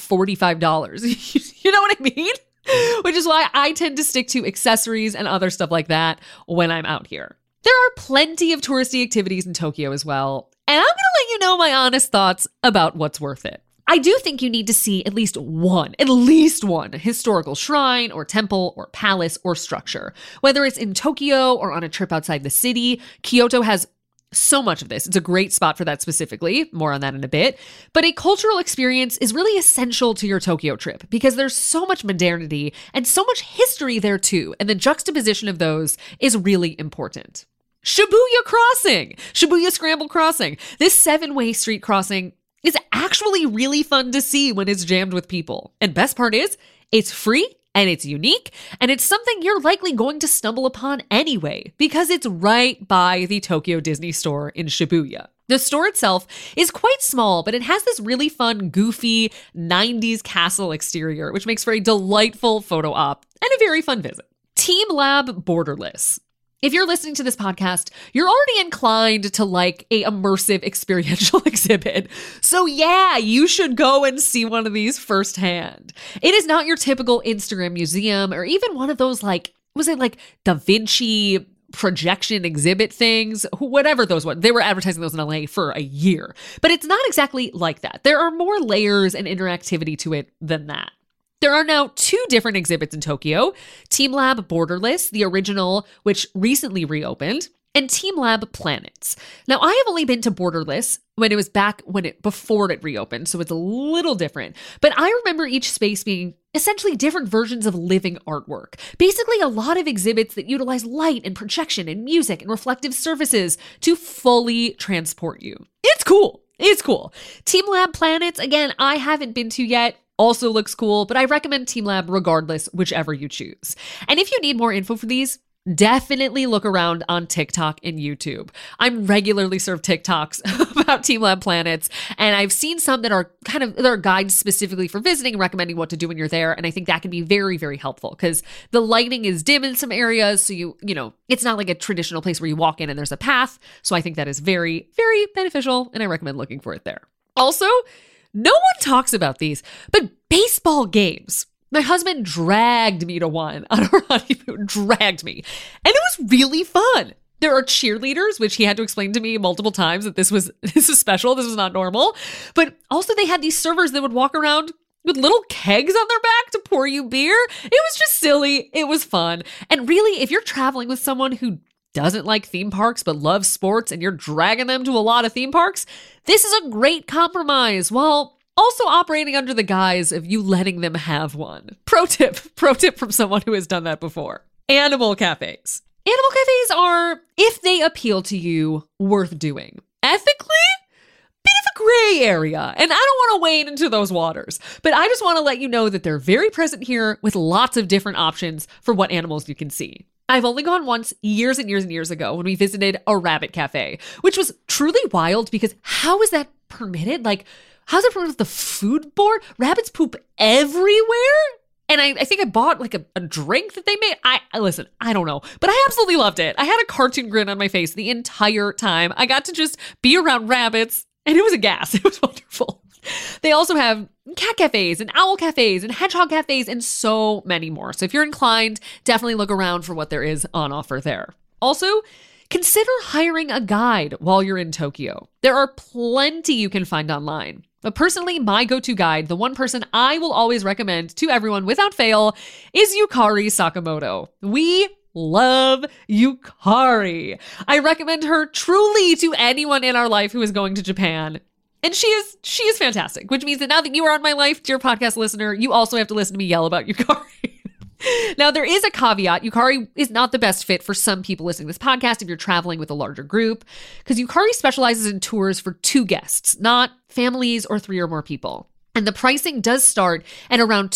Speaker 1: $45. You know what I mean? Which is why I tend to stick to accessories and other stuff like that when I'm out here. There are plenty of touristy activities in Tokyo as well, and I'm going to let you know my honest thoughts about what's worth it. I do think you need to see at least one historical shrine or temple or palace or structure. Whether it's in Tokyo or on a trip outside the city, Kyoto has so much of this. It's a great spot for that specifically. More on that in a bit. But a cultural experience is really essential to your Tokyo trip because there's so much modernity and so much history there too. And the juxtaposition of those is really important. Shibuya Crossing, Shibuya Scramble Crossing. This 7-way street crossing is actually really fun to see when it's jammed with people. And best part is, it's free and it's unique and it's something you're likely going to stumble upon anyway because it's right by the Tokyo Disney store in Shibuya. The store itself is quite small, but it has this really fun, goofy 90s castle exterior, which makes for a delightful photo op and a very fun visit. Team Lab Borderless. If you're listening to this podcast, you're already inclined to like a immersive experiential exhibit. So yeah, you should go and see one of these firsthand. It is not your typical Instagram museum or even one of those like, was it like Da Vinci projection exhibit things? Whatever those were. They were advertising those in LA for a year. But it's not exactly like that. There are more layers and interactivity to it than that. There are now 2 different exhibits in Tokyo, Team Lab Borderless, the original, which recently reopened, and Team Lab Planets. Now, I have only been to Borderless before it reopened, so it's a little different. But I remember each space being essentially different versions of living artwork. Basically, a lot of exhibits that utilize light and projection and music and reflective surfaces to fully transport you. It's cool. It's cool. teamLab Planets, again, I haven't been to yet. Also looks cool, but I recommend teamLab regardless, whichever you choose. And if you need more info for these, definitely look around on TikTok and YouTube. I'm regularly served TikToks about teamLab Planets, and I've seen some that are there are guides specifically for visiting and recommending what to do when you're there. And I think that can be very, very helpful because the lighting is dim in some areas. So you know, it's not like a traditional place where you walk in and there's a path. So I think that is very, very beneficial, and I recommend looking for it there. Also, no one talks about these, but baseball games. My husband dragged me to one on our honeymoon, dragged me. And it was really fun. There are cheerleaders, which he had to explain to me multiple times that this was special, this was not normal. But also they had these servers that would walk around with little kegs on their back to pour you beer. It was just silly. It was fun. And really, if you're traveling with someone who doesn't like theme parks but loves sports and you're dragging them to a lot of theme parks, this is a great compromise. Well, also operating under the guise of you letting them have one. Pro tip from someone who has done that before. Animal cafes. Animal cafes are, if they appeal to you, worth doing. Ethically, bit of a gray area, and I don't want to wade into those waters, but I just want to let you know that they're very present here with lots of different options for what animals you can see. I've only gone once years and years and years ago when we visited a rabbit cafe, which was truly wild because how is that permitted? Like, how's it permitted with the food board? Rabbits poop everywhere? And I think I bought like a drink that they made. Listen, I don't know, but I absolutely loved it. I had a cartoon grin on my face the entire time. I got to just be around rabbits and it was a gas. It was wonderful. They also have cat cafes and owl cafes and hedgehog cafes and so many more. So if you're inclined, definitely look around for what there is on offer there. Also, consider hiring a guide while you're in Tokyo. There are plenty you can find online. But personally, my go-to guide, the one person I will always recommend to everyone without fail, is Yukari Sakamoto. We love Yukari. I recommend her truly to anyone in our life who is going to Japan. And she is fantastic, which means that now that you are on my life, dear podcast listener, you also have to listen to me yell about Yukari. Now, there is a caveat. Yukari is not the best fit for some people listening to this podcast if you're traveling with a larger group, because Yukari specializes in tours for 2 guests, not families or 3 or more people. And the pricing does start at around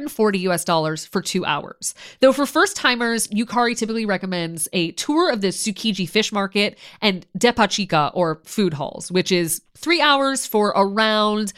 Speaker 1: $240 for 2 hours. Though for first timers, Yukari typically recommends a tour of the Tsukiji fish market and Deppachika or food halls, which is 3 hours for around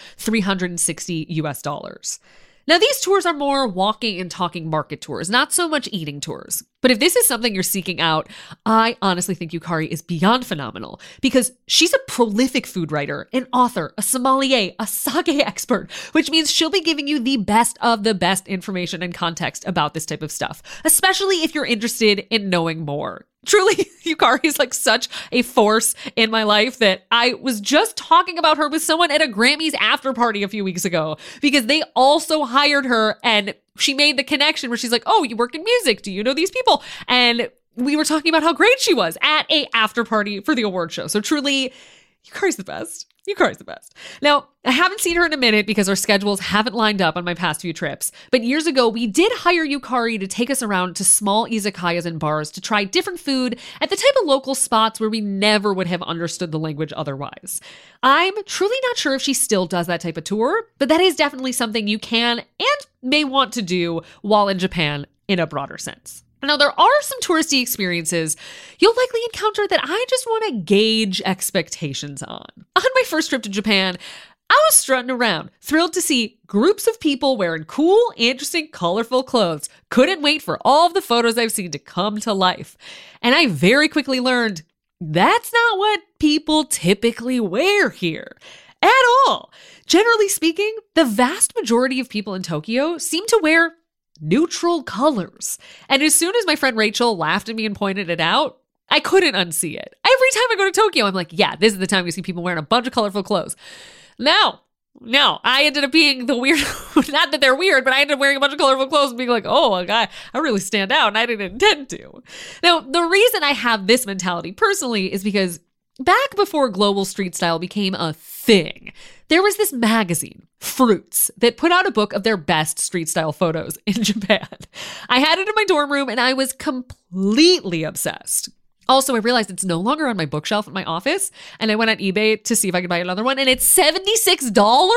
Speaker 1: $360. Now, these tours are more walking and talking market tours, not so much eating tours. But if this is something you're seeking out, I honestly think Yukari is beyond phenomenal because she's a prolific food writer, an author, a sommelier, a sake expert, which means she'll be giving you the best of the best information and context about this type of stuff, especially if you're interested in knowing more. Truly, Yukari is like such a force in my life that I was just talking about her with someone at a Grammys after party a few weeks ago because they also hired her and she made the connection where she's like, oh, you work in music. Do you know these people? And we were talking about how great she was at a after party for the award show. So truly, Yukari's the best. Yukari's the best. Now, I haven't seen her in a minute because our schedules haven't lined up on my past few trips. But years ago, we did hire Yukari to take us around to small izakayas and bars to try different food at the type of local spots where we never would have understood the language otherwise. I'm truly not sure if she still does that type of tour, but that is definitely something you can and may want to do while in Japan in a broader sense. Now, there are some touristy experiences you'll likely encounter that I just want to gauge expectations on. On my first trip to Japan, I was strutting around, thrilled to see groups of people wearing cool, interesting, colorful clothes. Couldn't wait for all of the photos I've seen to come to life. And I very quickly learned that's not what people typically wear here at all. Generally speaking, the vast majority of people in Tokyo seem to wear neutral colors. And as soon as my friend Rachel laughed at me and pointed it out, I couldn't unsee it. Every time I go to Tokyo, I'm like, yeah, this is the time you see people wearing a bunch of colorful clothes. No, I ended up being the weird, not that they're weird, but I ended up wearing a bunch of colorful clothes and being like, oh, a guy, I really stand out and I didn't intend to. Now, the reason I have this mentality personally is because back before global street style became a thing, There was this magazine, Fruits, that put out a book of their best street style photos in Japan. I had it in my dorm room and I was completely obsessed. Also, I realized it's no longer on my bookshelf in my office, and I went on eBay to see if I could buy another one, and it's $76?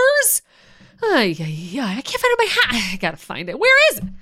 Speaker 1: I can't find it in my hat. I gotta find it. Where is it?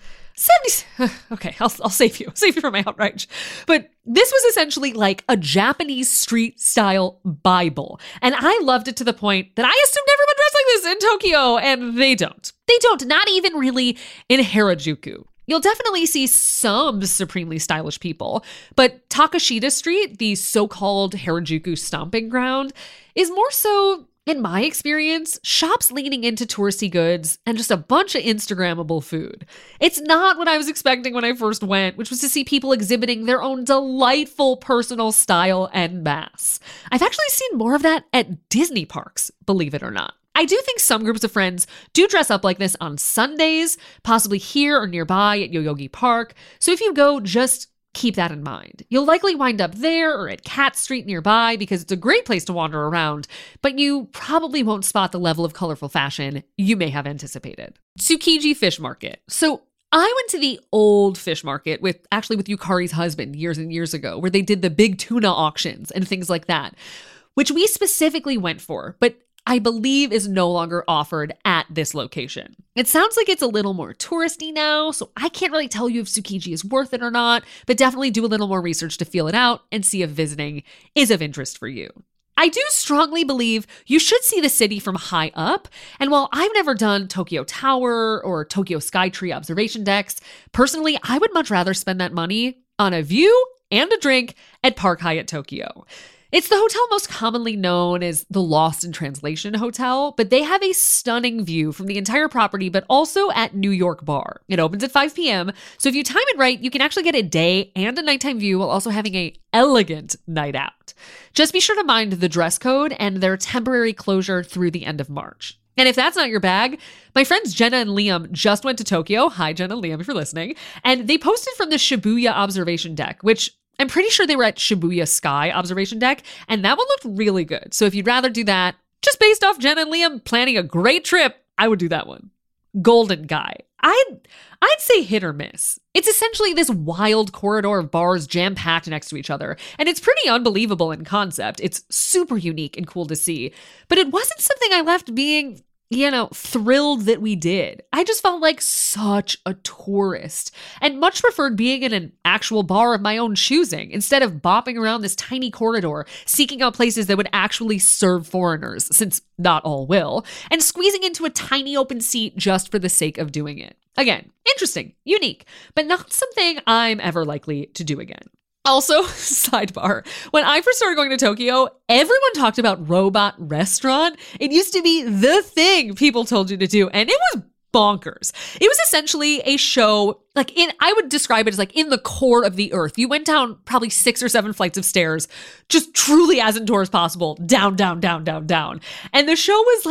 Speaker 1: 70. Okay, I'll save you. Save you from my outrage. But this was essentially like a Japanese street style Bible. And I loved it to the point that I assumed everyone dressed like this in Tokyo, and they don't. They don't, not even really in Harajuku. You'll definitely see some supremely stylish people, but Takashita Street, the so-called Harajuku stomping ground, is more so, in my experience, shops leaning into touristy goods and just a bunch of Instagrammable food. It's not what I was expecting when I first went, which was to see people exhibiting their own delightful personal style en masse. I've actually seen more of that at Disney parks, believe it or not. I do think some groups of friends do dress up like this on Sundays, possibly here or nearby at Yoyogi Park. So if you go, just keep that in mind. You'll likely wind up there or at Cat Street nearby because it's a great place to wander around, but you probably won't spot the level of colorful fashion you may have anticipated. Tsukiji Fish Market. So I went to the old fish market with Yukari's husband years and years ago, where they did the big tuna auctions and things like that, which we specifically went for, but I believe is no longer offered at this location. It sounds like it's a little more touristy now, so I can't really tell you if Tsukiji is worth it or not, but definitely do a little more research to feel it out and see if visiting is of interest for you. I do strongly believe you should see the city from high up, and while I've never done Tokyo Tower or Tokyo Skytree observation decks, personally, I would much rather spend that money on a view and a drink at Park Hyatt Tokyo. It's the hotel most commonly known as the Lost in Translation Hotel, but they have a stunning view from the entire property, but also at New York Bar. It opens at 5 p.m., so if you time it right, you can actually get a day and a nighttime view while also having an elegant night out. Just be sure to mind the dress code and their temporary closure through the end of March. And if that's not your bag, my friends Jenna and Liam just went to Tokyo. Hi, Jenna and Liam, if you're listening. And they posted from the Shibuya observation deck, which I'm pretty sure they were at Shibuya Sky observation deck, and that one looked really good. So if you'd rather do that, just based off Jenna and Liam planning a great trip, I would do that one. Golden Gai. I'd say hit or miss. It's essentially this wild corridor of bars jam-packed next to each other, and it's pretty unbelievable in concept. It's super unique and cool to see, but it wasn't something I left being thrilled that we did. I just felt like such a tourist and much preferred being in an actual bar of my own choosing instead of bopping around this tiny corridor, seeking out places that would actually serve foreigners, since not all will, and squeezing into a tiny open seat just for the sake of doing it. Again, interesting, unique, but not something I'm ever likely to do again. Also, sidebar, when I first started going to Tokyo, everyone talked about Robot Restaurant. It used to be the thing people told you to do, and it was bonkers. It was essentially a show, I would describe it as in the core of the earth. You went down probably 6 or 7 flights of stairs, just truly as indoors as possible, down, down, down, down, down. And the show was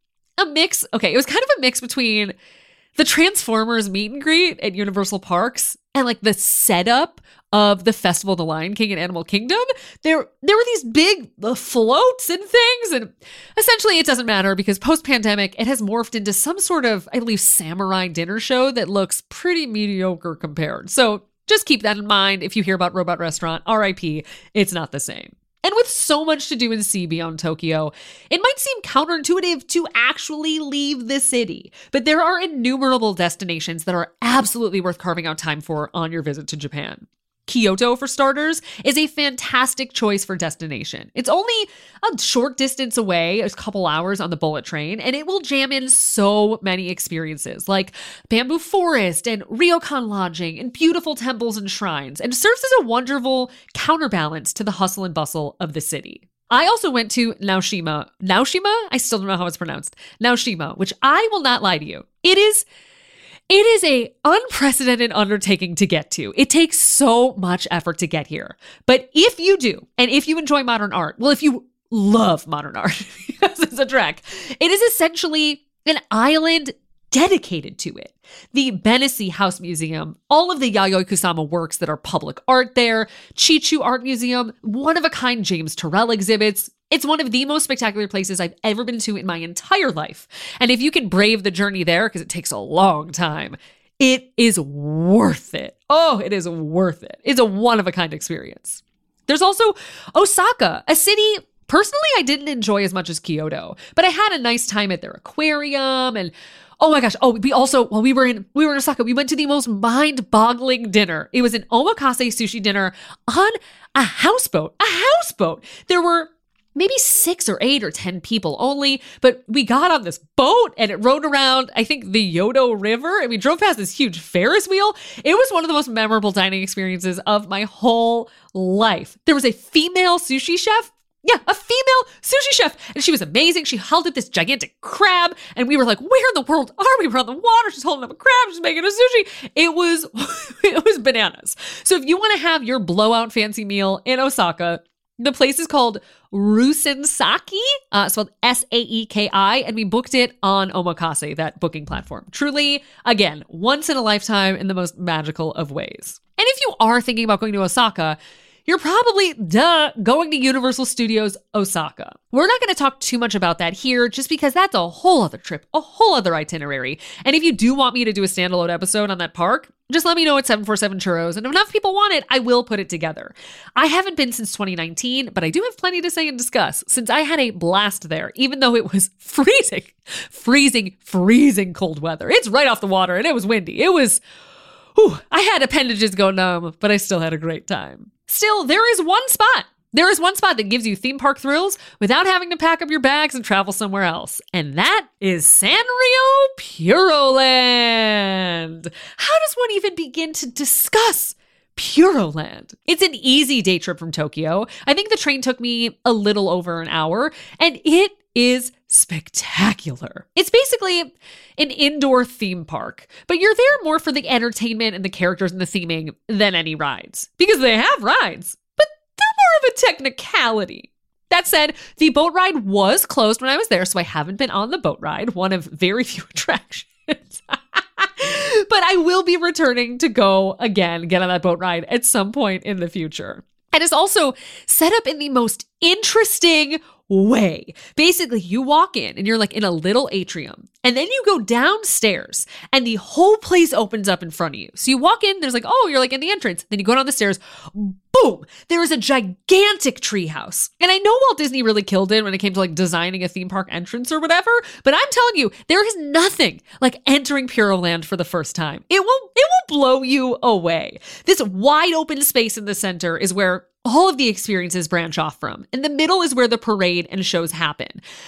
Speaker 1: a mix, it was kind of a mix between the Transformers meet and greet at Universal Parks and the setup of the Festival of the Lion King and Animal Kingdom. There were these big floats and things, and essentially it doesn't matter because post-pandemic it has morphed into some sort of, I believe, samurai dinner show that looks pretty mediocre compared. So just keep that in mind if you hear about Robot Restaurant, RIP, it's not the same. And with so much to do and see beyond Tokyo, it might seem counterintuitive to actually leave the city, but there are innumerable destinations that are absolutely worth carving out time for on your visit to Japan. Kyoto, for starters, is a fantastic choice for destination. It's only a short distance away, a couple hours on the bullet train, and it will jam in so many experiences like bamboo forest and ryokan lodging and beautiful temples and shrines, and serves as a wonderful counterbalance to the hustle and bustle of the city. I also went to Naoshima. Naoshima? I still don't know how it's pronounced. Naoshima, which I will not lie to you. It is a unprecedented undertaking to get to. It takes so much effort to get here. But if you do, and if you enjoy modern art, well, if you love modern art, because it's a trek, it is essentially an island dedicated to it. The Benesi House Museum, all of the Yayoi Kusama works that are public art there, Chichu Art Museum, one-of-a-kind James Turrell exhibits, It's one of the most spectacular places I've ever been to in my entire life. And if you can brave the journey there, because it takes a long time, it is worth it. Oh, it is worth it. It's a one-of-a-kind experience. There's also Osaka, a city personally I didn't enjoy as much as Kyoto, but I had a nice time at their aquarium and oh my gosh. Oh, we also, while we were in Osaka, we went to the most mind-boggling dinner. It was an omakase sushi dinner on a houseboat. A houseboat. There were maybe 6 or 8 or 10 people only, but we got on this boat and it rode around, I think, the Yodo River, and we drove past this huge Ferris wheel. It was one of the most memorable dining experiences of my whole life. There was a female sushi chef. Yeah, a female sushi chef. And she was amazing. She held up this gigantic crab. And we were like, where in the world are we? We're on the water. She's holding up a crab. She's making a sushi. It was bananas. So if you want to have your blowout fancy meal in Osaka, the place is called Rusensaki, spelled Saeki, and we booked it on Omakase, that booking platform. Truly, again, once in a lifetime in the most magical of ways. And if you are thinking about going to Osaka, you're probably, going to Universal Studios Osaka. We're not going to talk too much about that here just because that's a whole other trip, a whole other itinerary. And if you do want me to do a standalone episode on that park, just let me know at 747 Churros. And if enough people want it, I will put it together. I haven't been since 2019, but I do have plenty to say and discuss since I had a blast there, even though it was freezing cold weather. It's right off the water and it was windy. I had appendages go numb, but I still had a great time. Still, there is one spot that gives you theme park thrills without having to pack up your bags and travel somewhere else. And that is Sanrio Puroland. How does one even begin to discuss Puroland? It's an easy day trip from Tokyo. I think the train took me a little over an hour, and it is spectacular. It's basically an indoor theme park, but you're there more for the entertainment and the characters and the theming than any rides. Because they have rides, but they're more of a technicality. That said, the boat ride was closed when I was there, so I haven't been on the boat ride, one of very few attractions. But I will be returning to go again, get on that boat ride at some point in the future. And it's also set up in the most interesting way. Basically, you walk in and you're like in a little atrium, and then you go downstairs and the whole place opens up in front of you. So you walk in, there's like, oh, you're like in the entrance. Then you go down the stairs, boom, there is a gigantic treehouse. And I know Walt Disney really killed it when it came to like designing a theme park entrance or whatever, but I'm telling you, there is nothing like entering Puroland for the first time. It will blow you away. This wide open space in the center is where all of the experiences branch off from. In the middle is where the parade and shows happen.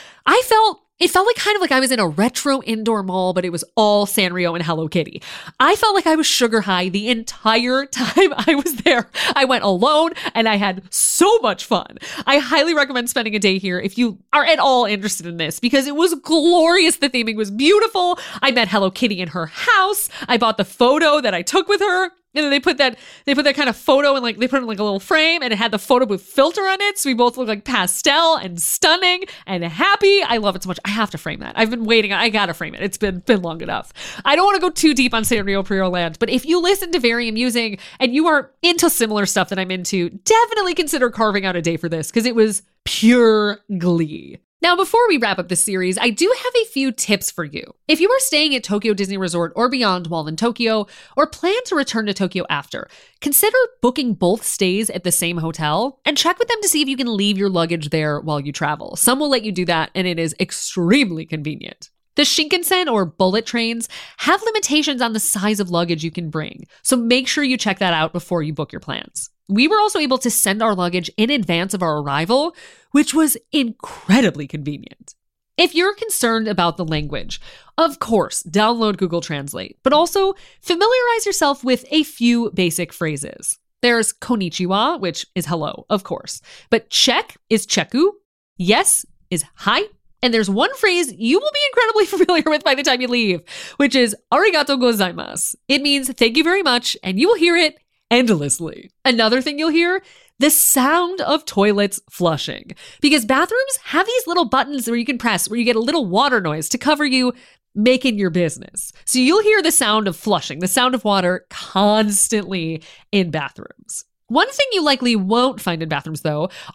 Speaker 1: It felt like kind of like I was in a retro indoor mall, but it was all Sanrio and Hello Kitty. I felt like I was sugar high the entire time I was there. I went alone and I had so much fun. I highly recommend spending a day here if you are at all interested in this because it was glorious. The theming was beautiful. I met Hello Kitty in her house. I bought the photo that I took with her. And then they put that kind of photo in like, they put it in like a little frame and it had the photo booth filter on it. So we both look like pastel and stunning and happy. I love it so much. I have to frame that. I've been waiting. I gotta frame it. It's been long enough. I don't want to go too deep on Sanrio Puroland, but if you listen to Very Amusing and you are into similar stuff that I'm into, definitely consider carving out a day for this because it was pure glee. Now, before we wrap up this series, I do have a few tips for you. If you are staying at Tokyo Disney Resort or beyond while in Tokyo, or plan to return to Tokyo after, consider booking both stays at the same hotel and check with them to see if you can leave your luggage there while you travel. Some will let you do that, and it is extremely convenient. The Shinkansen or bullet trains have limitations on the size of luggage you can bring, so make sure you check that out before you book your plans. We were also able to send our luggage in advance of our arrival, which was incredibly convenient. If you're concerned about the language, of course, download Google Translate, but also familiarize yourself with a few basic phrases. There's konnichiwa, which is hello, of course, but check is cheku, yes is hi, and there's one phrase you will be incredibly familiar with by the time you leave, which is arigatou gozaimasu. It means thank you very much, and you will hear it endlessly. Another thing you'll hear, the sound of toilets flushing. Because bathrooms have these little buttons where you can press, where you get a little water noise to cover you making your business. So you'll hear the sound of flushing, the sound of water constantly in bathrooms. One thing you likely won't find in bathrooms, though, are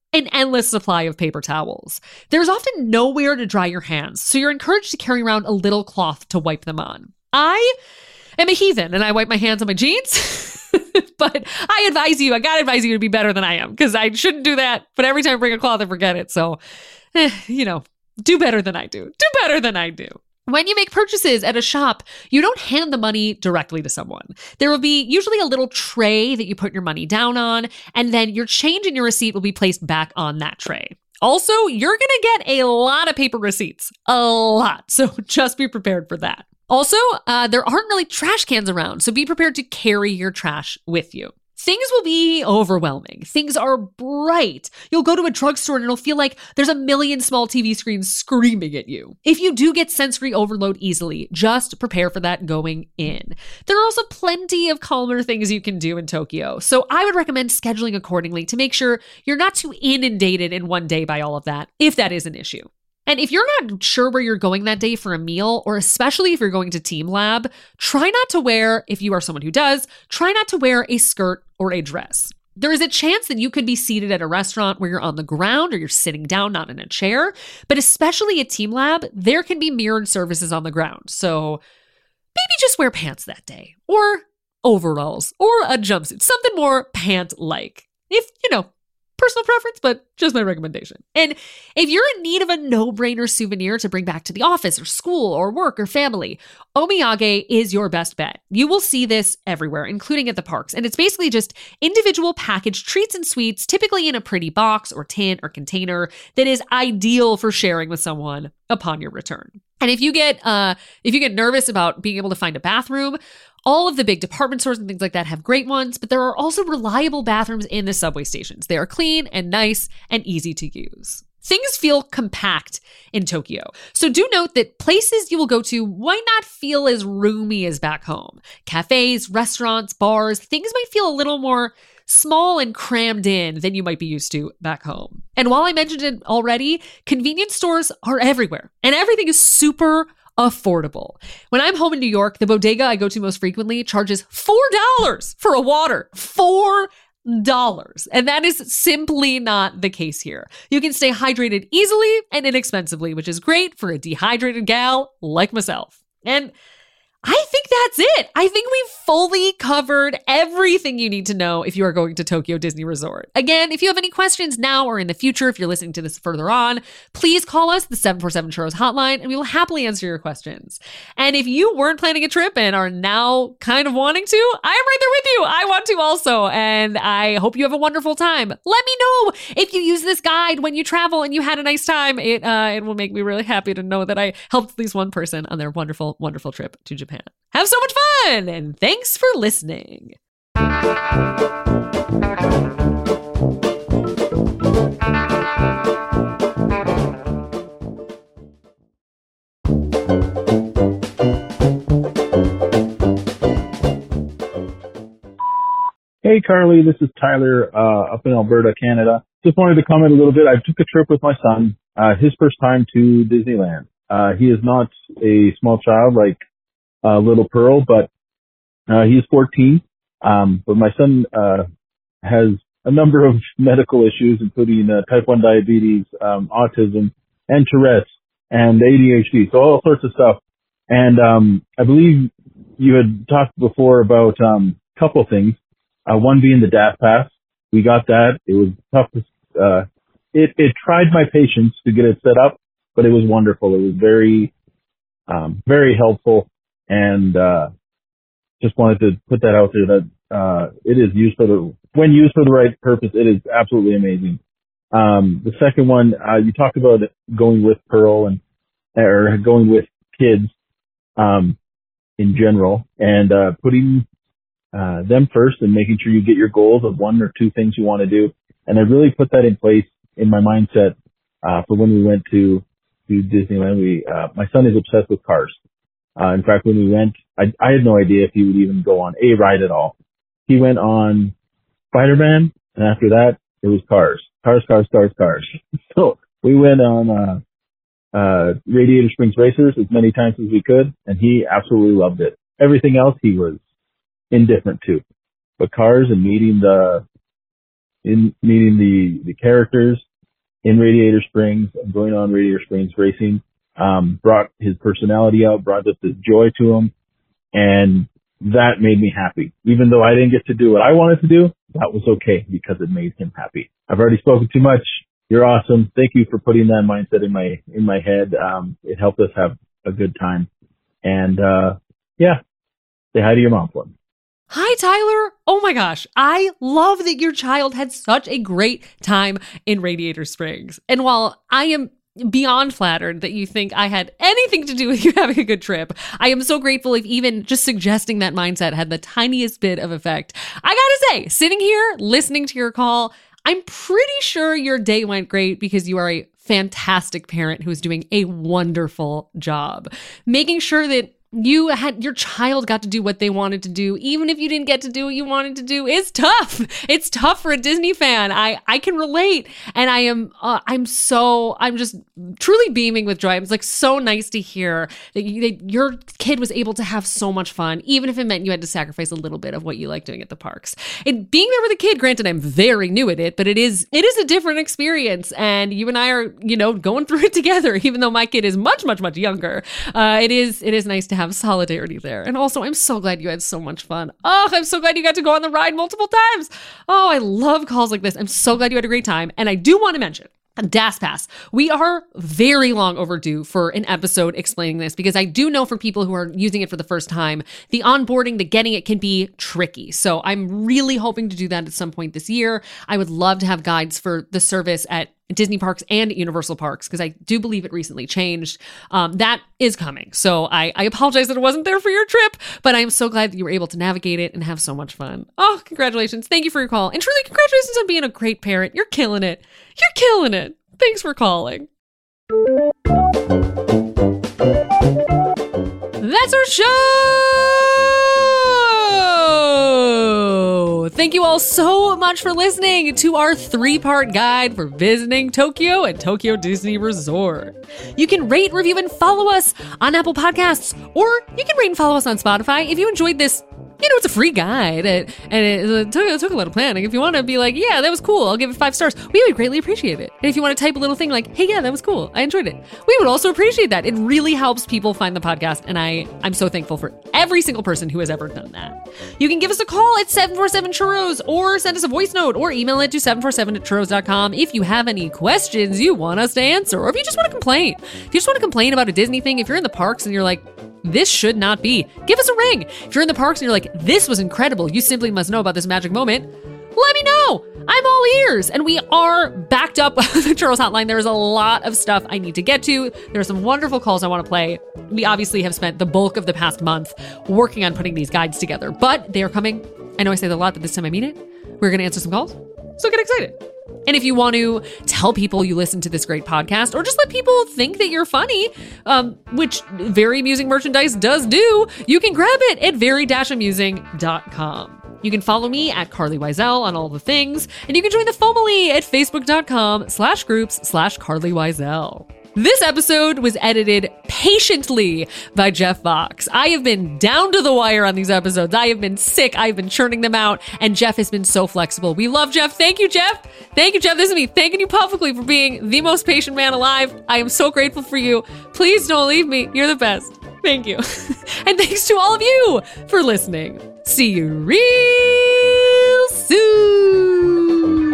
Speaker 1: an endless supply of paper towels. There's often nowhere to dry your hands, so you're encouraged to carry around a little cloth to wipe them on. I am a heathen and I wipe my hands on my jeans. But I gotta advise you to be better than I am, because I shouldn't do that. But every time I bring a cloth, I forget it. So, do better than I do. Do better than I do. When you make purchases at a shop, you don't hand the money directly to someone. There will be usually a little tray that you put your money down on, and then your change and your receipt will be placed back on that tray. Also, you're going to get a lot of paper receipts. A lot. So just be prepared for that. Also, there aren't really trash cans around, so be prepared to carry your trash with you. Things will be overwhelming. Things are bright. You'll go to a drugstore and it'll feel like there's a million small TV screens screaming at you. If you do get sensory overload easily, just prepare for that going in. There are also plenty of calmer things you can do in Tokyo, so I would recommend scheduling accordingly to make sure you're not too inundated in one day by all of that, if that is an issue. And if you're not sure where you're going that day for a meal, or especially if you're going to Team Lab, try not to wear, if you are someone who does, try not to wear a skirt or a dress. There is a chance that you could be seated at a restaurant where you're on the ground or you're sitting down, not in a chair. But especially at Team Lab, there can be mirrored surfaces on the ground. So maybe just wear pants that day, or overalls, or a jumpsuit, something more pant-like. If, personal preference, but just my recommendation. And if you're in need of a no-brainer souvenir to bring back to the office or school or work or family, omiyage is your best bet. You will see this everywhere, including at the parks. And it's basically just individual packaged treats and sweets, typically in a pretty box or tin or container that is ideal for sharing with someone upon your return. And if you get nervous about being able to find a bathroom, all of the big department stores and things like that have great ones, but there are also reliable bathrooms in the subway stations. They are clean and nice and easy to use. Things feel compact in Tokyo. So do note that places you will go to might not feel as roomy as back home. Cafes, restaurants, bars, things might feel a little more small and crammed in than you might be used to back home. And while I mentioned it already, convenience stores are everywhere, and everything is super affordable. When I'm home in New York, the bodega I go to most frequently charges $4 for a water. $4. And that is simply not the case here. You can stay hydrated easily and inexpensively, which is great for a dehydrated gal like myself. And I think that's it. I think we've fully covered everything you need to know if you are going to Tokyo Disney Resort. Again, if you have any questions now or in the future, if you're listening to this further on, please call us, the 747 Churros hotline, and we will happily answer your questions. And if you weren't planning a trip and are now kind of wanting to, I am right there with you. I want to also, and I hope you have a wonderful time. Let me know if you use this guide when you travel and you had a nice time. It will make me really happy to know that I helped at least one person on their wonderful, wonderful trip to Japan. Have so much fun, and thanks for listening.
Speaker 2: Hey, Carly, this is Tyler up in Alberta, Canada. Just wanted to comment a little bit. I took a trip with my son, his first time to Disneyland. He is not a small child like little Pearl, but he's 14. But my son has a number of medical issues, including type 1 diabetes, autism, and Tourette's, and ADHD, so all sorts of stuff. And I believe you had talked before about a couple things. One being the DAF Pass. We got that. It was tough. It tried my patience to get it set up, but it was wonderful. It was very, very helpful. And just wanted to put that out there that it is used when used for the right purpose, it is absolutely amazing. The second one, you talked about going with Pearl or going with kids in general, and putting them first and making sure you get your goals of one or two things you want to do. And I really put that in place in my mindset for when we went to Disneyland. My son is obsessed with cars. In fact, when we went, I had no idea if he would even go on a ride at all. He went on Spider-Man, and after that, it was cars. Cars. So we went on Radiator Springs Racers as many times as we could, and he absolutely loved it. Everything else he was indifferent to. But cars and meeting the in meeting the characters in Radiator Springs and going on Radiator Springs Racing. Brought his personality out, brought just this joy to him, and that made me happy. Even though I didn't get to do what I wanted to do, that was okay because it made him happy. I've already spoken too much. You're awesome. Thank you for putting that mindset in my head. It helped us have a good time. And yeah, say hi to your mom for me.
Speaker 1: Hi, Tyler. Oh my gosh. I love that your child had such a great time in Radiator Springs. And while I am beyond flattered that you think I had anything to do with you having a good trip, I am so grateful if even just suggesting that mindset had the tiniest bit of effect. I gotta say, sitting here, listening to your call, I'm pretty sure your day went great because you are a fantastic parent who is doing a wonderful job. Making sure that your child got to do what they wanted to do, even if you didn't get to do what you wanted to do, is tough. It's tough for a Disney fan. I can relate. And I'm just truly beaming with joy. It's like so nice to hear that your kid was able to have so much fun, even if it meant you had to sacrifice a little bit of what you like doing at the parks. And being there with a kid, granted, I'm very new at it, but it is a different experience. And you and I are, going through it together, even though my kid is much, much, much younger. It is nice to have solidarity there. And also, I'm so glad you had so much fun. Oh, I'm so glad you got to go on the ride multiple times. Oh, I love calls like this. I'm so glad you had a great time. And I do want to mention, DAS Pass. We are very long overdue for an episode explaining this because I do know for people who are using it for the first time, the onboarding, the getting it can be tricky. So I'm really hoping to do that at some point this year. I would love to have guides for the service at Disney parks and Universal parks because I do believe it recently changed. That is coming. So I apologize that it wasn't there for your trip, but I'm so glad that you were able to navigate it and have so much fun. Oh, congratulations. Thank you for your call. And truly, congratulations on being a great parent. You're killing it. You're killing it. Thanks for calling. That's our show! Thank you all so much for listening to our 3-part guide for visiting Tokyo and Tokyo Disney Resort. You can rate, review, and follow us on Apple Podcasts, or you can rate and follow us on Spotify. If you enjoyed this, it's a free guide, and it took a lot of planning. If you want to be like, yeah, that was cool, I'll give it 5 stars, we would greatly appreciate it. And if you want to type a little thing like, hey, yeah, that was cool, I enjoyed it, we would also appreciate that. It really helps people find the podcast, and I'm so thankful for every single person who has ever done that. You can give us a call at 747-CHURROS, or send us a voice note, or email it to 747@churros.com if you have any questions you want us to answer, or if you just want to complain. If you just want to complain about a Disney thing, if you're in the parks and you're like, this should not be, give us a ring. If you're in the parks and you're like, this was incredible, you simply must know about this magic moment, let me know. I'm all ears. And we are backed up with the Churros Hotline. There's a lot of stuff I need to get to. There are some wonderful calls I want to play. We obviously have spent the bulk of the past month working on putting these guides together, but they are coming. I know I say that a lot, but this time I mean it. We're going to answer some calls. So get excited. And if you want to tell people you listen to this great podcast, or just let people think that you're funny, which Very Amusing merchandise does do, you can grab it at very-amusing.com. You can follow me at Carly Wiesel on all the things, and you can join the Fomaly at facebook.com/groups/Carly Wiesel. This episode was edited patiently by Jeff Fox. I have been down to the wire on these episodes. I have been sick. I've been churning them out, and Jeff has been so flexible. We love Jeff. Thank you, Jeff. Thank you, Jeff. This is me thanking you publicly for being the most patient man alive. I am so grateful for you. Please don't leave me. You're the best. Thank you. And thanks to all of you for listening. See you real soon.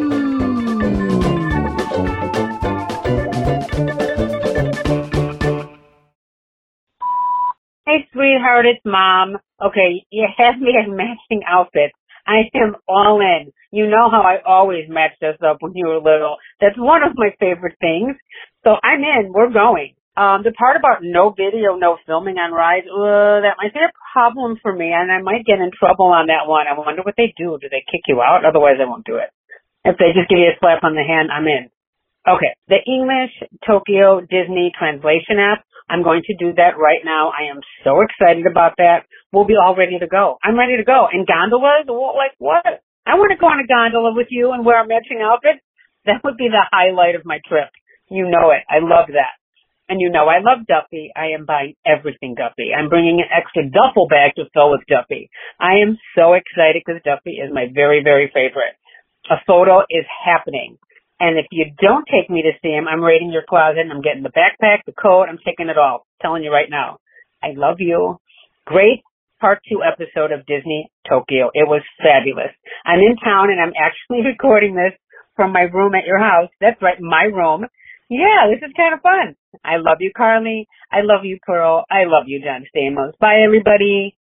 Speaker 3: Hey, sweetheart, it's Mom. Okay, you have me in matching outfits. I am all in. You know how I always matched us up when you were little. That's one of my favorite things. So I'm in. We're going. The part about no video, no filming on rides, that might be a problem for me, and I might get in trouble on that one. I wonder what they do. Do they kick you out? Otherwise, I won't do it. If they just give you a slap on the hand, I'm in. Okay, the English Tokyo Disney translation app, I'm going to do that right now. I am so excited about that. We'll be all ready to go. I'm ready to go. And gondolas? Well, like what? I want to go on a gondola with you and wear a matching outfit. That would be the highlight of my trip. You know it. I love that. And you know I love Duffy. I am buying everything Duffy. I'm bringing an extra duffel bag to fill with Duffy. I am so excited because Duffy is my very, very favorite. a photo is happening. And if you don't take me to see him, I'm raiding your closet and I'm getting the backpack, the coat, I'm taking it all. I'm telling you right now. I love you. Great part 2 episode of Disney Tokyo. It was fabulous. I'm in town and I'm actually recording this from my room at your house. That's right, my room. Yeah, this is kind of fun. I love you, Carly. I love you, Pearl. I love you, John Stamos. Bye, everybody.